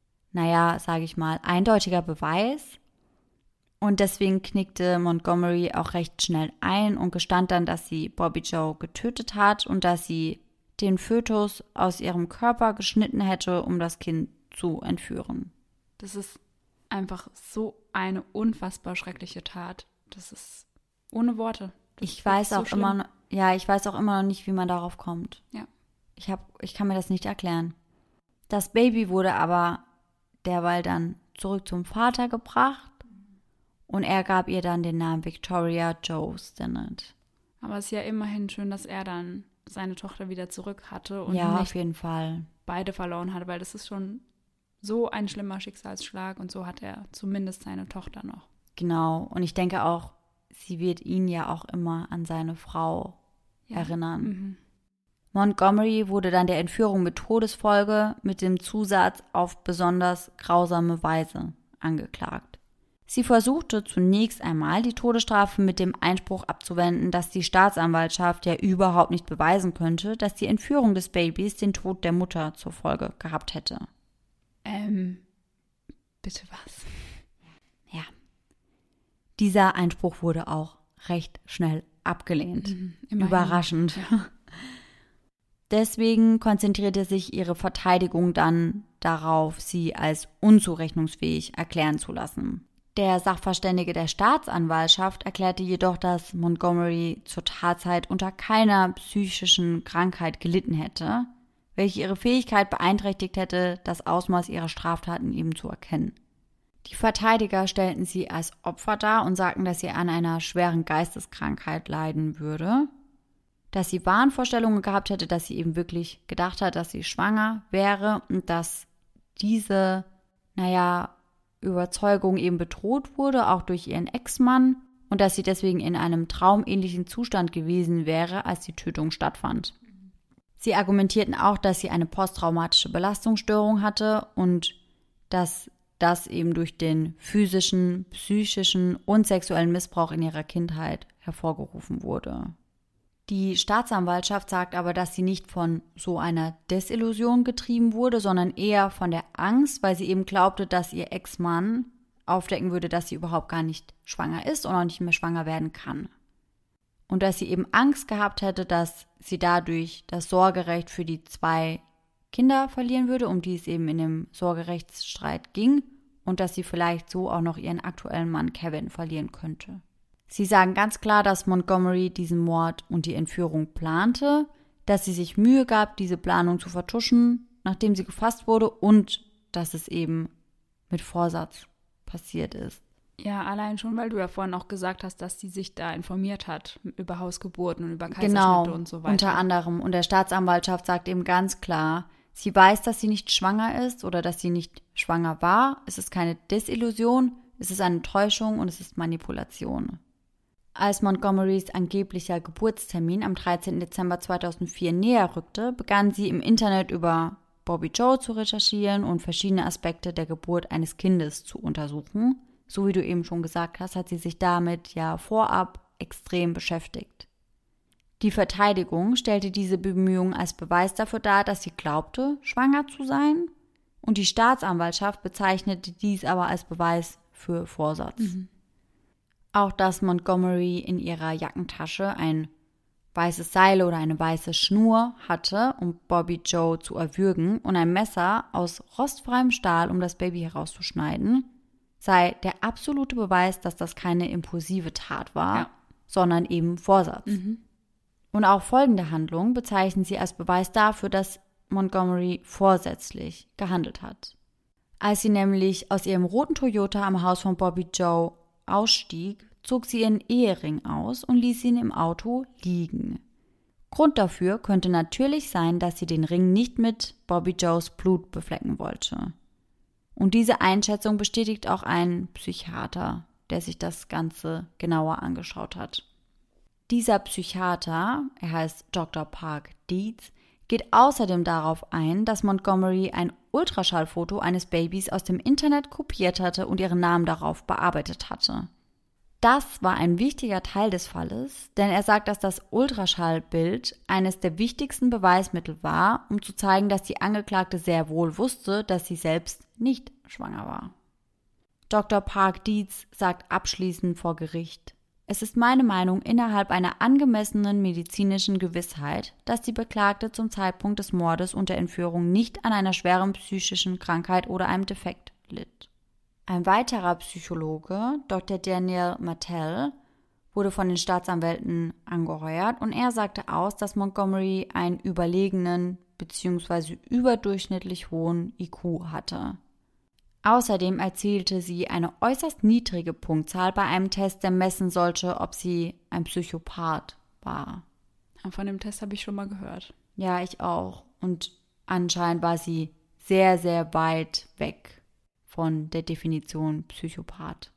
sage ich mal, eindeutiger Beweis. Und deswegen knickte Montgomery auch recht schnell ein und gestand dann, dass sie Bobby Joe getötet hat und dass sie den Fötus aus ihrem Körper geschnitten hätte, um das Kind zu entführen. Das ist einfach so eine unfassbar schreckliche Tat. Das ist ohne Worte. Ich weiß auch immer noch nicht, wie man darauf kommt. Ja. Ich kann mir das nicht erklären. Das Baby wurde aber derweil dann zurück zum Vater gebracht und er gab ihr dann den Namen Victoria Joe Stinnett. Aber es ist ja immerhin schön, dass er dann seine Tochter wieder zurück hatte und Ja, nicht auf jeden Fall. beide verloren hatte, weil das ist schon so ein schlimmer Schicksalsschlag und so hat er zumindest seine Tochter noch. Genau. Und ich denke auch, sie wird ihn ja auch immer an seine Frau erinnern. Mhm. Montgomery wurde dann der Entführung mit Todesfolge mit dem Zusatz auf besonders grausame Weise angeklagt. Sie versuchte zunächst einmal, die Todesstrafe mit dem Einspruch abzuwenden, dass die Staatsanwaltschaft ja überhaupt nicht beweisen könnte, dass die Entführung des Babys den Tod der Mutter zur Folge gehabt hätte. Bitte was? Ja. Dieser Einspruch wurde auch recht schnell abgelehnt. Immerhin. Überraschend. Ja. Deswegen konzentrierte sich ihre Verteidigung dann darauf, sie als unzurechnungsfähig erklären zu lassen. Der Sachverständige der Staatsanwaltschaft erklärte jedoch, dass Montgomery zur Tatzeit unter keiner psychischen Krankheit gelitten hätte, welche ihre Fähigkeit beeinträchtigt hätte, das Ausmaß ihrer Straftaten eben zu erkennen. Die Verteidiger stellten sie als Opfer dar und sagten, dass sie an einer schweren Geisteskrankheit leiden würde, dass sie Wahnvorstellungen gehabt hätte, dass sie eben wirklich gedacht hat, dass sie schwanger wäre und dass diese, Überzeugung eben bedroht wurde, auch durch ihren Ex-Mann und dass sie deswegen in einem traumähnlichen Zustand gewesen wäre, als die Tötung stattfand. Sie argumentierten auch, dass sie eine posttraumatische Belastungsstörung hatte und dass das eben durch den physischen, psychischen und sexuellen Missbrauch in ihrer Kindheit hervorgerufen wurde. Die Staatsanwaltschaft sagt aber, dass sie nicht von so einer Desillusion getrieben wurde, sondern eher von der Angst, weil sie eben glaubte, dass ihr Ex-Mann aufdecken würde, dass sie überhaupt gar nicht schwanger ist und auch nicht mehr schwanger werden kann. Und dass sie eben Angst gehabt hätte, dass sie dadurch das Sorgerecht für die 2 Kinder verlieren würde, um die es eben in dem Sorgerechtsstreit ging, und dass sie vielleicht so auch noch ihren aktuellen Mann Kevin verlieren könnte. Sie sagen ganz klar, dass Montgomery diesen Mord und die Entführung plante, dass sie sich Mühe gab, diese Planung zu vertuschen, nachdem sie gefasst wurde, und dass es eben mit Vorsatz passiert ist. Ja, allein schon, weil du ja vorhin auch gesagt hast, dass sie sich da informiert hat über Hausgeburten und über Kaiserschnitte Genau, und so weiter. Unter anderem. Und der Staatsanwaltschaft sagt eben ganz klar, sie weiß, dass sie nicht schwanger ist oder dass sie nicht schwanger war. Es ist keine Desillusion, es ist eine Täuschung und es ist Manipulation. Als Montgomerys angeblicher Geburtstermin am 13. Dezember 2004 näher rückte, begann sie im Internet über Bobby Joe zu recherchieren und verschiedene Aspekte der Geburt eines Kindes zu untersuchen. So wie du eben schon gesagt hast, hat sie sich damit ja vorab extrem beschäftigt. Die Verteidigung stellte diese Bemühungen als Beweis dafür dar, dass sie glaubte, schwanger zu sein, und die Staatsanwaltschaft bezeichnete dies aber als Beweis für Vorsatz. Auch dass Montgomery in ihrer Jackentasche ein weißes Seil oder eine weiße Schnur hatte, um Bobby Joe zu erwürgen, und ein Messer aus rostfreiem Stahl, um das Baby herauszuschneiden, sei der absolute Beweis, dass das keine impulsive Tat war, sondern eben Vorsatz. Und auch folgende Handlung bezeichnen sie als Beweis dafür, dass Montgomery vorsätzlich gehandelt hat. Als sie nämlich aus ihrem roten Toyota am Haus von Bobby Joe ausstieg, zog sie ihren Ehering aus und ließ ihn im Auto liegen. Grund dafür könnte natürlich sein, dass sie den Ring nicht mit Bobby Joes Blut beflecken wollte. Und diese Einschätzung bestätigt auch ein Psychiater, der sich das Ganze genauer angeschaut hat. Dieser Psychiater, er heißt Dr. Park Dietz, geht außerdem darauf ein, dass Montgomery ein Ultraschallfoto eines Babys aus dem Internet kopiert hatte und ihren Namen darauf bearbeitet hatte. Das war ein wichtiger Teil des Falles, denn er sagt, dass das Ultraschallbild eines der wichtigsten Beweismittel war, um zu zeigen, dass die Angeklagte sehr wohl wusste, dass sie selbst nicht schwanger war. Dr. Park Dietz sagt abschließend vor Gericht: Es ist meine Meinung innerhalb einer angemessenen medizinischen Gewissheit, dass die Beklagte zum Zeitpunkt des Mordes und der Entführung nicht an einer schweren psychischen Krankheit oder einem Defekt litt. Ein weiterer Psychologe, Dr. Daniel Martel, wurde von den Staatsanwälten angeheuert und er sagte aus, dass Montgomery einen überlegenen bzw. überdurchschnittlich hohen IQ hatte. Außerdem erzielte sie eine äußerst niedrige Punktzahl bei einem Test, der messen sollte, ob sie ein Psychopath war. Von dem Test habe ich schon mal gehört. Ja, ich auch. Und anscheinend war sie sehr, sehr weit weg von der Definition Psychopath.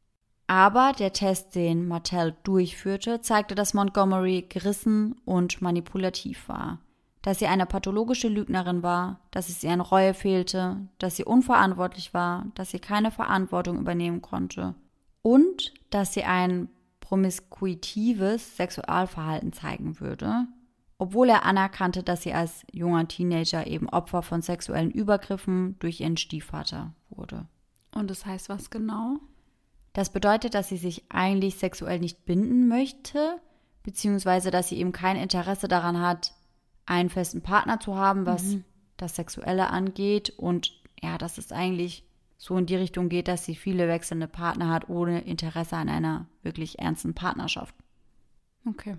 Aber der Test, den Martel durchführte, zeigte, dass Montgomery gerissen und manipulativ war, dass sie eine pathologische Lügnerin war, dass es ihr an Reue fehlte, dass sie unverantwortlich war, dass sie keine Verantwortung übernehmen konnte und dass sie ein promiskuitives Sexualverhalten zeigen würde, obwohl er anerkannte, dass sie als junger Teenager eben Opfer von sexuellen Übergriffen durch ihren Stiefvater wurde. Und das heißt was genau? Das bedeutet, dass sie sich eigentlich sexuell nicht binden möchte, beziehungsweise dass sie eben kein Interesse daran hat, einen festen Partner zu haben, was das Sexuelle angeht. Und ja, dass es eigentlich so in die Richtung geht, dass sie viele wechselnde Partner hat, ohne Interesse an einer wirklich ernsten Partnerschaft. Okay.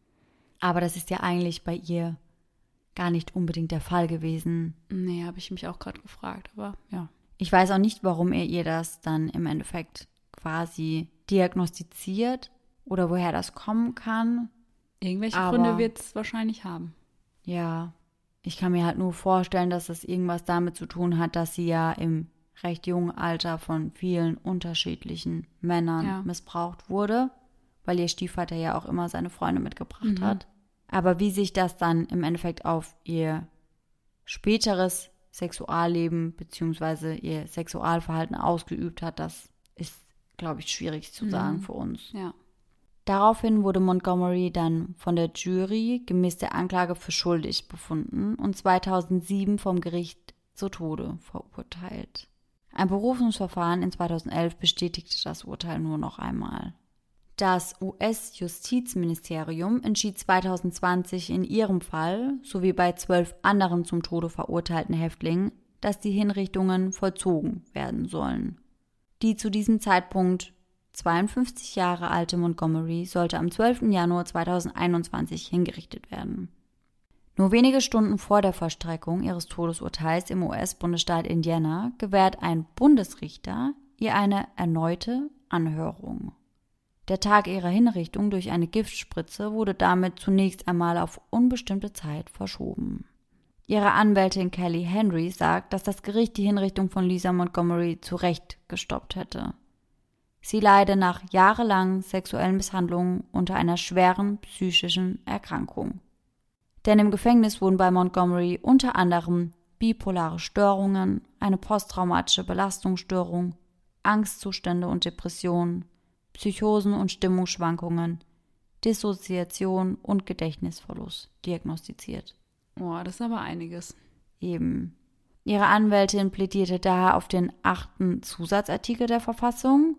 Aber das ist ja eigentlich bei ihr gar nicht unbedingt der Fall gewesen. Nee, habe ich mich auch gerade gefragt, aber ja. Ich weiß auch nicht, warum er ihr das dann im Endeffekt quasi diagnostiziert oder woher das kommen kann. Irgendwelche Gründe wird es wahrscheinlich haben. Ja, ich kann mir halt nur vorstellen, dass das irgendwas damit zu tun hat, dass sie ja im recht jungen Alter von vielen unterschiedlichen Männern missbraucht wurde, weil ihr Stiefvater ja auch immer seine Freunde mitgebracht hat. Aber wie sich das dann im Endeffekt auf ihr späteres Sexualleben bzw. ihr Sexualverhalten ausgeübt hat, das ist, glaube ich, schwierig zu sagen für uns. Ja. Daraufhin wurde Montgomery dann von der Jury gemäß der Anklage für schuldig befunden und 2007 vom Gericht zu Tode verurteilt. Ein Berufungsverfahren in 2011 bestätigte das Urteil nur noch einmal. Das US-Justizministerium entschied 2020 in ihrem Fall, sowie bei 12 anderen zum Tode verurteilten Häftlingen, dass die Hinrichtungen vollzogen werden sollen. Die zu diesem Zeitpunkt 52 Jahre alte Montgomery sollte am 12. Januar 2021 hingerichtet werden. Nur wenige Stunden vor der Vollstreckung ihres Todesurteils im US-Bundesstaat Indiana gewährt ein Bundesrichter ihr eine erneute Anhörung. Der Tag ihrer Hinrichtung durch eine Giftspritze wurde damit zunächst einmal auf unbestimmte Zeit verschoben. Ihre Anwältin Kelly Henry sagt, dass das Gericht die Hinrichtung von Lisa Montgomery zu Recht gestoppt hätte. Sie leide nach jahrelangen sexuellen Misshandlungen unter einer schweren psychischen Erkrankung. Denn im Gefängnis wurden bei Montgomery unter anderem bipolare Störungen, eine posttraumatische Belastungsstörung, Angstzustände und Depressionen, Psychosen und Stimmungsschwankungen, Dissoziation und Gedächtnisverlust diagnostiziert. Oh, das ist aber einiges. Eben. Ihre Anwältin plädierte daher auf den 8. Zusatzartikel der Verfassung,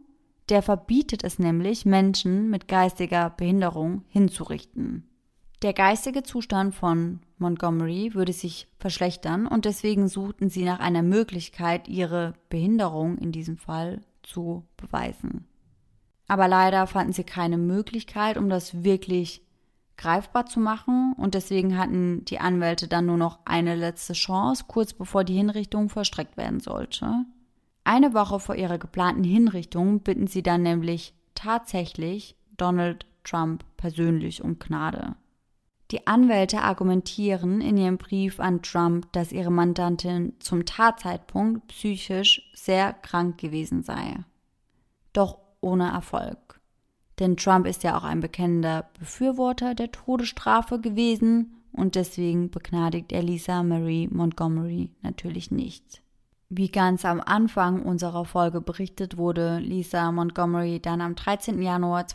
Der verbietet es nämlich, Menschen mit geistiger Behinderung hinzurichten. Der geistige Zustand von Montgomery würde sich verschlechtern und deswegen suchten sie nach einer Möglichkeit, ihre Behinderung in diesem Fall zu beweisen. Aber leider fanden sie keine Möglichkeit, um das wirklich greifbar zu machen und deswegen hatten die Anwälte dann nur noch eine letzte Chance, kurz bevor die Hinrichtung vollstreckt werden sollte. Eine Woche vor ihrer geplanten Hinrichtung bitten sie dann nämlich tatsächlich Donald Trump persönlich um Gnade. Die Anwälte argumentieren in ihrem Brief an Trump, dass ihre Mandantin zum Tatzeitpunkt psychisch sehr krank gewesen sei. Doch ohne Erfolg. Denn Trump ist ja auch ein bekennender Befürworter der Todesstrafe gewesen und deswegen begnadigt er Lisa Marie Montgomery natürlich nicht. Wie ganz am Anfang unserer Folge berichtet, wurde Lisa Montgomery dann am 13. Januar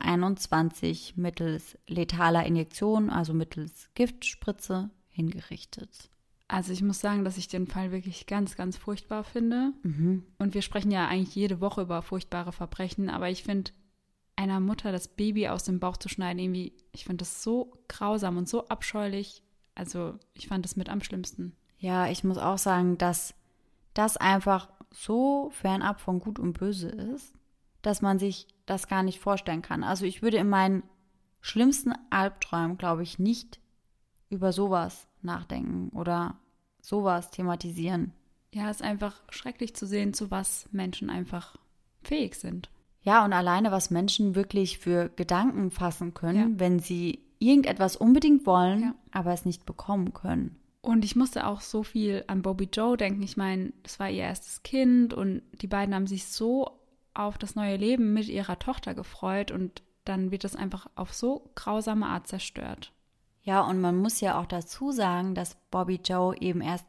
2021 mittels letaler Injektion, also mittels Giftspritze, hingerichtet. Also ich muss sagen, dass ich den Fall wirklich ganz, ganz furchtbar finde. Und wir sprechen ja eigentlich jede Woche über furchtbare Verbrechen, aber ich finde, einer Mutter das Baby aus dem Bauch zu schneiden, irgendwie, ich finde das so grausam und so abscheulich. Also ich fand das mit am schlimmsten. Ja, ich muss auch sagen, dass das einfach so fernab von Gut und Böse ist, dass man sich das gar nicht vorstellen kann. Also ich würde in meinen schlimmsten Albträumen, glaube ich, nicht über sowas nachdenken oder sowas thematisieren. Ja, es ist einfach schrecklich zu sehen, zu was Menschen einfach fähig sind. Ja, und alleine, was Menschen wirklich für Gedanken fassen können, Ja. wenn sie irgendetwas unbedingt wollen, Ja. aber es nicht bekommen können. Und ich musste auch so viel an Bobby Joe denken. Ich meine, das war ihr erstes Kind und die beiden haben sich so auf das neue Leben mit ihrer Tochter gefreut und dann wird das einfach auf so grausame Art zerstört. Ja, und man muss ja auch dazu sagen, dass Bobby Joe eben erst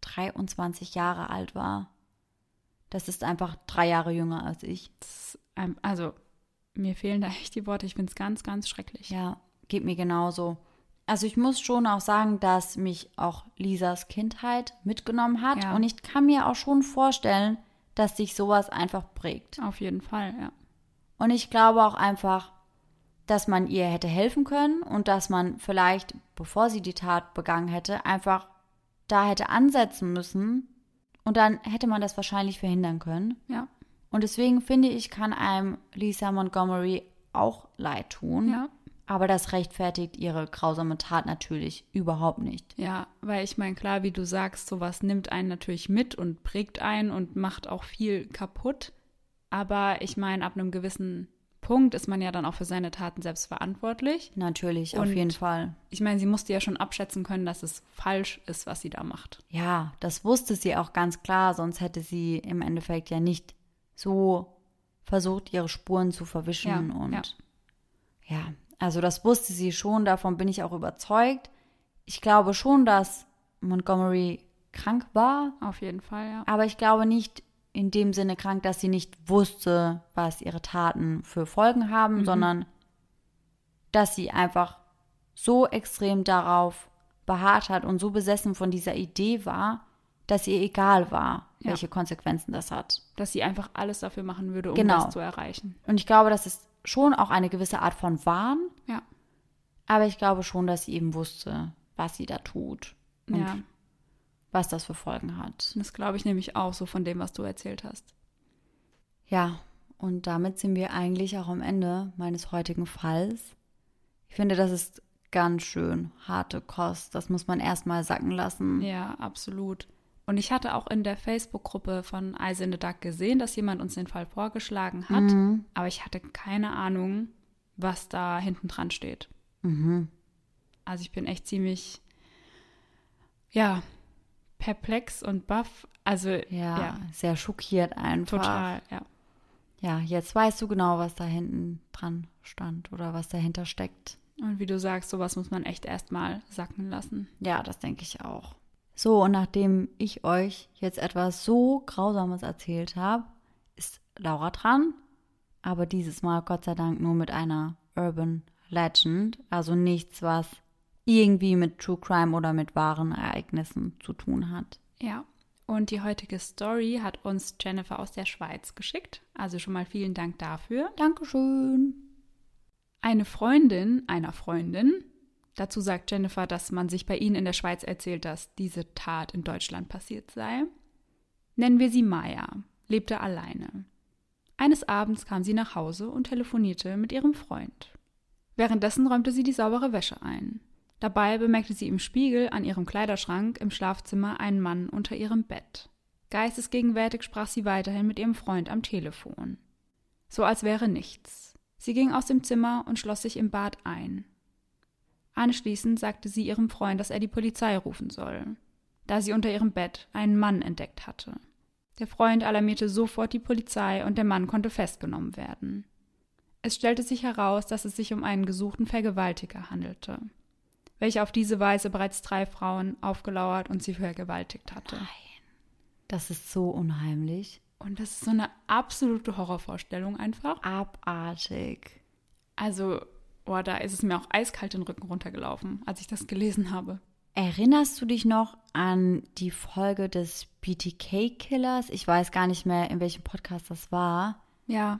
23 Jahre alt war. Das ist einfach 3 Jahre jünger als ich. Also, mir fehlen da echt die Worte. Ich finde es ganz, ganz schrecklich. Ja, geht mir genauso. Also ich muss schon auch sagen, dass mich auch Lisas Kindheit mitgenommen hat. Ja. Und ich kann mir auch schon vorstellen, dass sich sowas einfach prägt. Auf jeden Fall, ja. Und ich glaube auch einfach, dass man ihr hätte helfen können und dass man vielleicht, bevor sie die Tat begangen hätte, einfach da hätte ansetzen müssen. Und dann hätte man das wahrscheinlich verhindern können. Ja. Und deswegen finde ich, kann einem Lisa Montgomery auch leid tun. Ja. Aber das rechtfertigt ihre grausame Tat natürlich überhaupt nicht. Ja, weil ich meine, klar, wie du sagst, sowas nimmt einen natürlich mit und prägt einen und macht auch viel kaputt. Aber ich meine, ab einem gewissen Punkt ist man ja dann auch für seine Taten selbst verantwortlich. Natürlich, auf Und jeden Fall. Ich meine, sie musste ja schon abschätzen können, dass es falsch ist, was sie da macht. Ja, das wusste sie auch ganz klar, sonst hätte sie im Endeffekt ja nicht so versucht, ihre Spuren zu verwischen. Ja, also das wusste sie schon, davon bin ich auch überzeugt. Ich glaube schon, dass Montgomery krank war. Auf jeden Fall, ja. Aber ich glaube nicht in dem Sinne krank, dass sie nicht wusste, was ihre Taten für Folgen haben, sondern dass sie einfach so extrem darauf beharrt hat und so besessen von dieser Idee war, dass ihr egal war, welche Konsequenzen das hat. Dass sie einfach alles dafür machen würde, um Genau. das zu erreichen. Und ich glaube, das ist schon auch eine gewisse Art von Wahn, Ja. aber ich glaube schon, dass sie eben wusste, was sie da tut und Ja. was das für Folgen hat. Das glaube ich nämlich auch so von dem, was du erzählt hast. Ja, und damit sind wir eigentlich auch am Ende meines heutigen Falls. Ich finde, das ist ganz schön harte Kost. Das muss man erstmal sacken lassen. Ja, absolut. Und ich hatte auch in der Facebook-Gruppe von Eyes in the Dark gesehen, dass jemand uns den Fall vorgeschlagen hat. Aber ich hatte keine Ahnung, was da hinten dran steht. Also ich bin echt ziemlich, ja, perplex und baff. Also Ja, sehr schockiert einfach. total, ja. Ja, jetzt weißt du genau, was da hinten dran stand oder was dahinter steckt. Und wie du sagst, sowas muss man echt erstmal sacken lassen. Ja, das denke ich auch. So, und nachdem ich euch jetzt etwas so Grausames erzählt habe, ist Laura dran. Aber dieses Mal Gott sei Dank nur mit einer Urban Legend. Also nichts, was irgendwie mit True Crime oder mit wahren Ereignissen zu tun hat. Ja. Und die heutige Story hat uns Jennifer aus der Schweiz geschickt. Also schon mal vielen Dank dafür. Dankeschön. Eine Freundin einer Freundin, dazu sagt Jennifer, dass man sich bei ihnen in der Schweiz erzählt, dass diese Tat in Deutschland passiert sei. Nennen wir sie Maya, lebte alleine. Eines Abends kam sie nach Hause und telefonierte mit ihrem Freund. Währenddessen räumte sie die saubere Wäsche ein. Dabei bemerkte sie im Spiegel an ihrem Kleiderschrank im Schlafzimmer einen Mann unter ihrem Bett. Geistesgegenwärtig sprach sie weiterhin mit ihrem Freund am Telefon. So als wäre nichts. Sie ging aus dem Zimmer und schloss sich im Bad ein. Anschließend sagte sie ihrem Freund, dass er die Polizei rufen soll, da sie unter ihrem Bett einen Mann entdeckt hatte. Der Freund alarmierte sofort die Polizei und der Mann konnte festgenommen werden. Es stellte sich heraus, dass es sich um einen gesuchten Vergewaltiger handelte, welcher auf diese Weise bereits 3 Frauen aufgelauert und sie vergewaltigt hatte. Nein, das ist so unheimlich. Und das ist so eine absolute Horrorvorstellung einfach. Abartig. Also, da ist es mir auch eiskalt den Rücken runtergelaufen, als ich das gelesen habe. Erinnerst du dich noch an die Folge des BTK-Killers? Ich weiß gar nicht mehr, in welchem Podcast das war. Ja.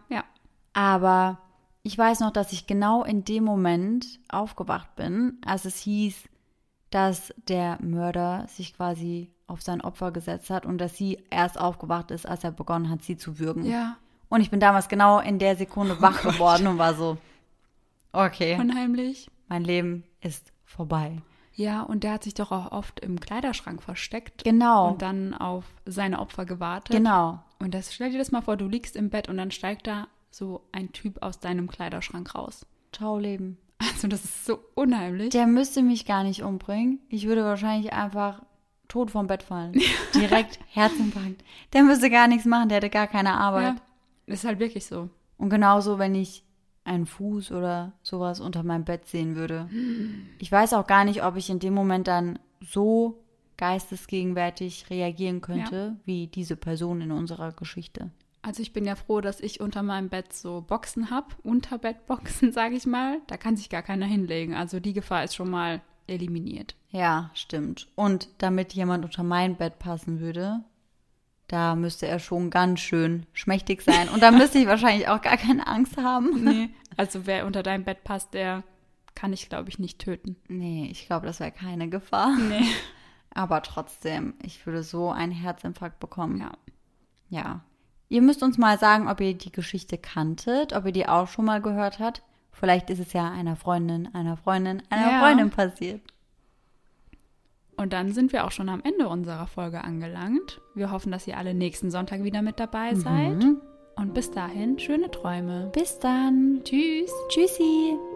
Aber ich weiß noch, dass ich genau in dem Moment aufgewacht bin, als es hieß, dass der Mörder sich quasi auf sein Opfer gesetzt hat und dass sie erst aufgewacht ist, als er begonnen hat, sie zu würgen. Ja. Und ich bin damals genau in der Sekunde wach geworden und war so, okay, Unheimlich. mein Leben ist vorbei. Ja, und der hat sich doch auch oft im Kleiderschrank versteckt. Genau. Und dann auf seine Opfer gewartet. Genau. Und stell dir das mal vor, du liegst im Bett und dann steigt da so ein Typ aus deinem Kleiderschrank raus. Ciao, Leben. Also das ist so unheimlich. Der müsste mich gar nicht umbringen. Ich würde wahrscheinlich einfach tot vom Bett fallen. Direkt Herzinfarkt. Der müsste gar nichts machen, der hätte gar keine Arbeit. Ja, ist halt wirklich so. Und genauso, wenn ich einen Fuß oder sowas unter meinem Bett sehen würde. Ich weiß auch gar nicht, ob ich in dem Moment dann so geistesgegenwärtig reagieren könnte, wie diese Person in unserer Geschichte. Also ich bin ja froh, dass ich unter meinem Bett so Boxen habe, Unterbettboxen, sage ich mal. Da kann sich gar keiner hinlegen. Also die Gefahr ist schon mal eliminiert. Ja, stimmt. Und damit jemand unter mein Bett passen würde, da müsste er schon ganz schön schmächtig sein. Und da müsste ich wahrscheinlich auch gar keine Angst haben. Nee, also wer unter deinem Bett passt, der kann ich, glaube ich, nicht töten. Nee, ich glaube, das wäre keine Gefahr. Nee. Aber trotzdem, ich würde so einen Herzinfarkt bekommen. Ja. Ja. Ihr müsst uns mal sagen, ob ihr die Geschichte kanntet, ob ihr die auch schon mal gehört habt. Vielleicht ist es ja einer Freundin passiert. Und dann sind wir auch schon am Ende unserer Folge angelangt. Wir hoffen, dass ihr alle nächsten Sonntag wieder mit dabei seid. Und bis dahin, schöne Träume. Bis dann. Tschüss. Tschüssi.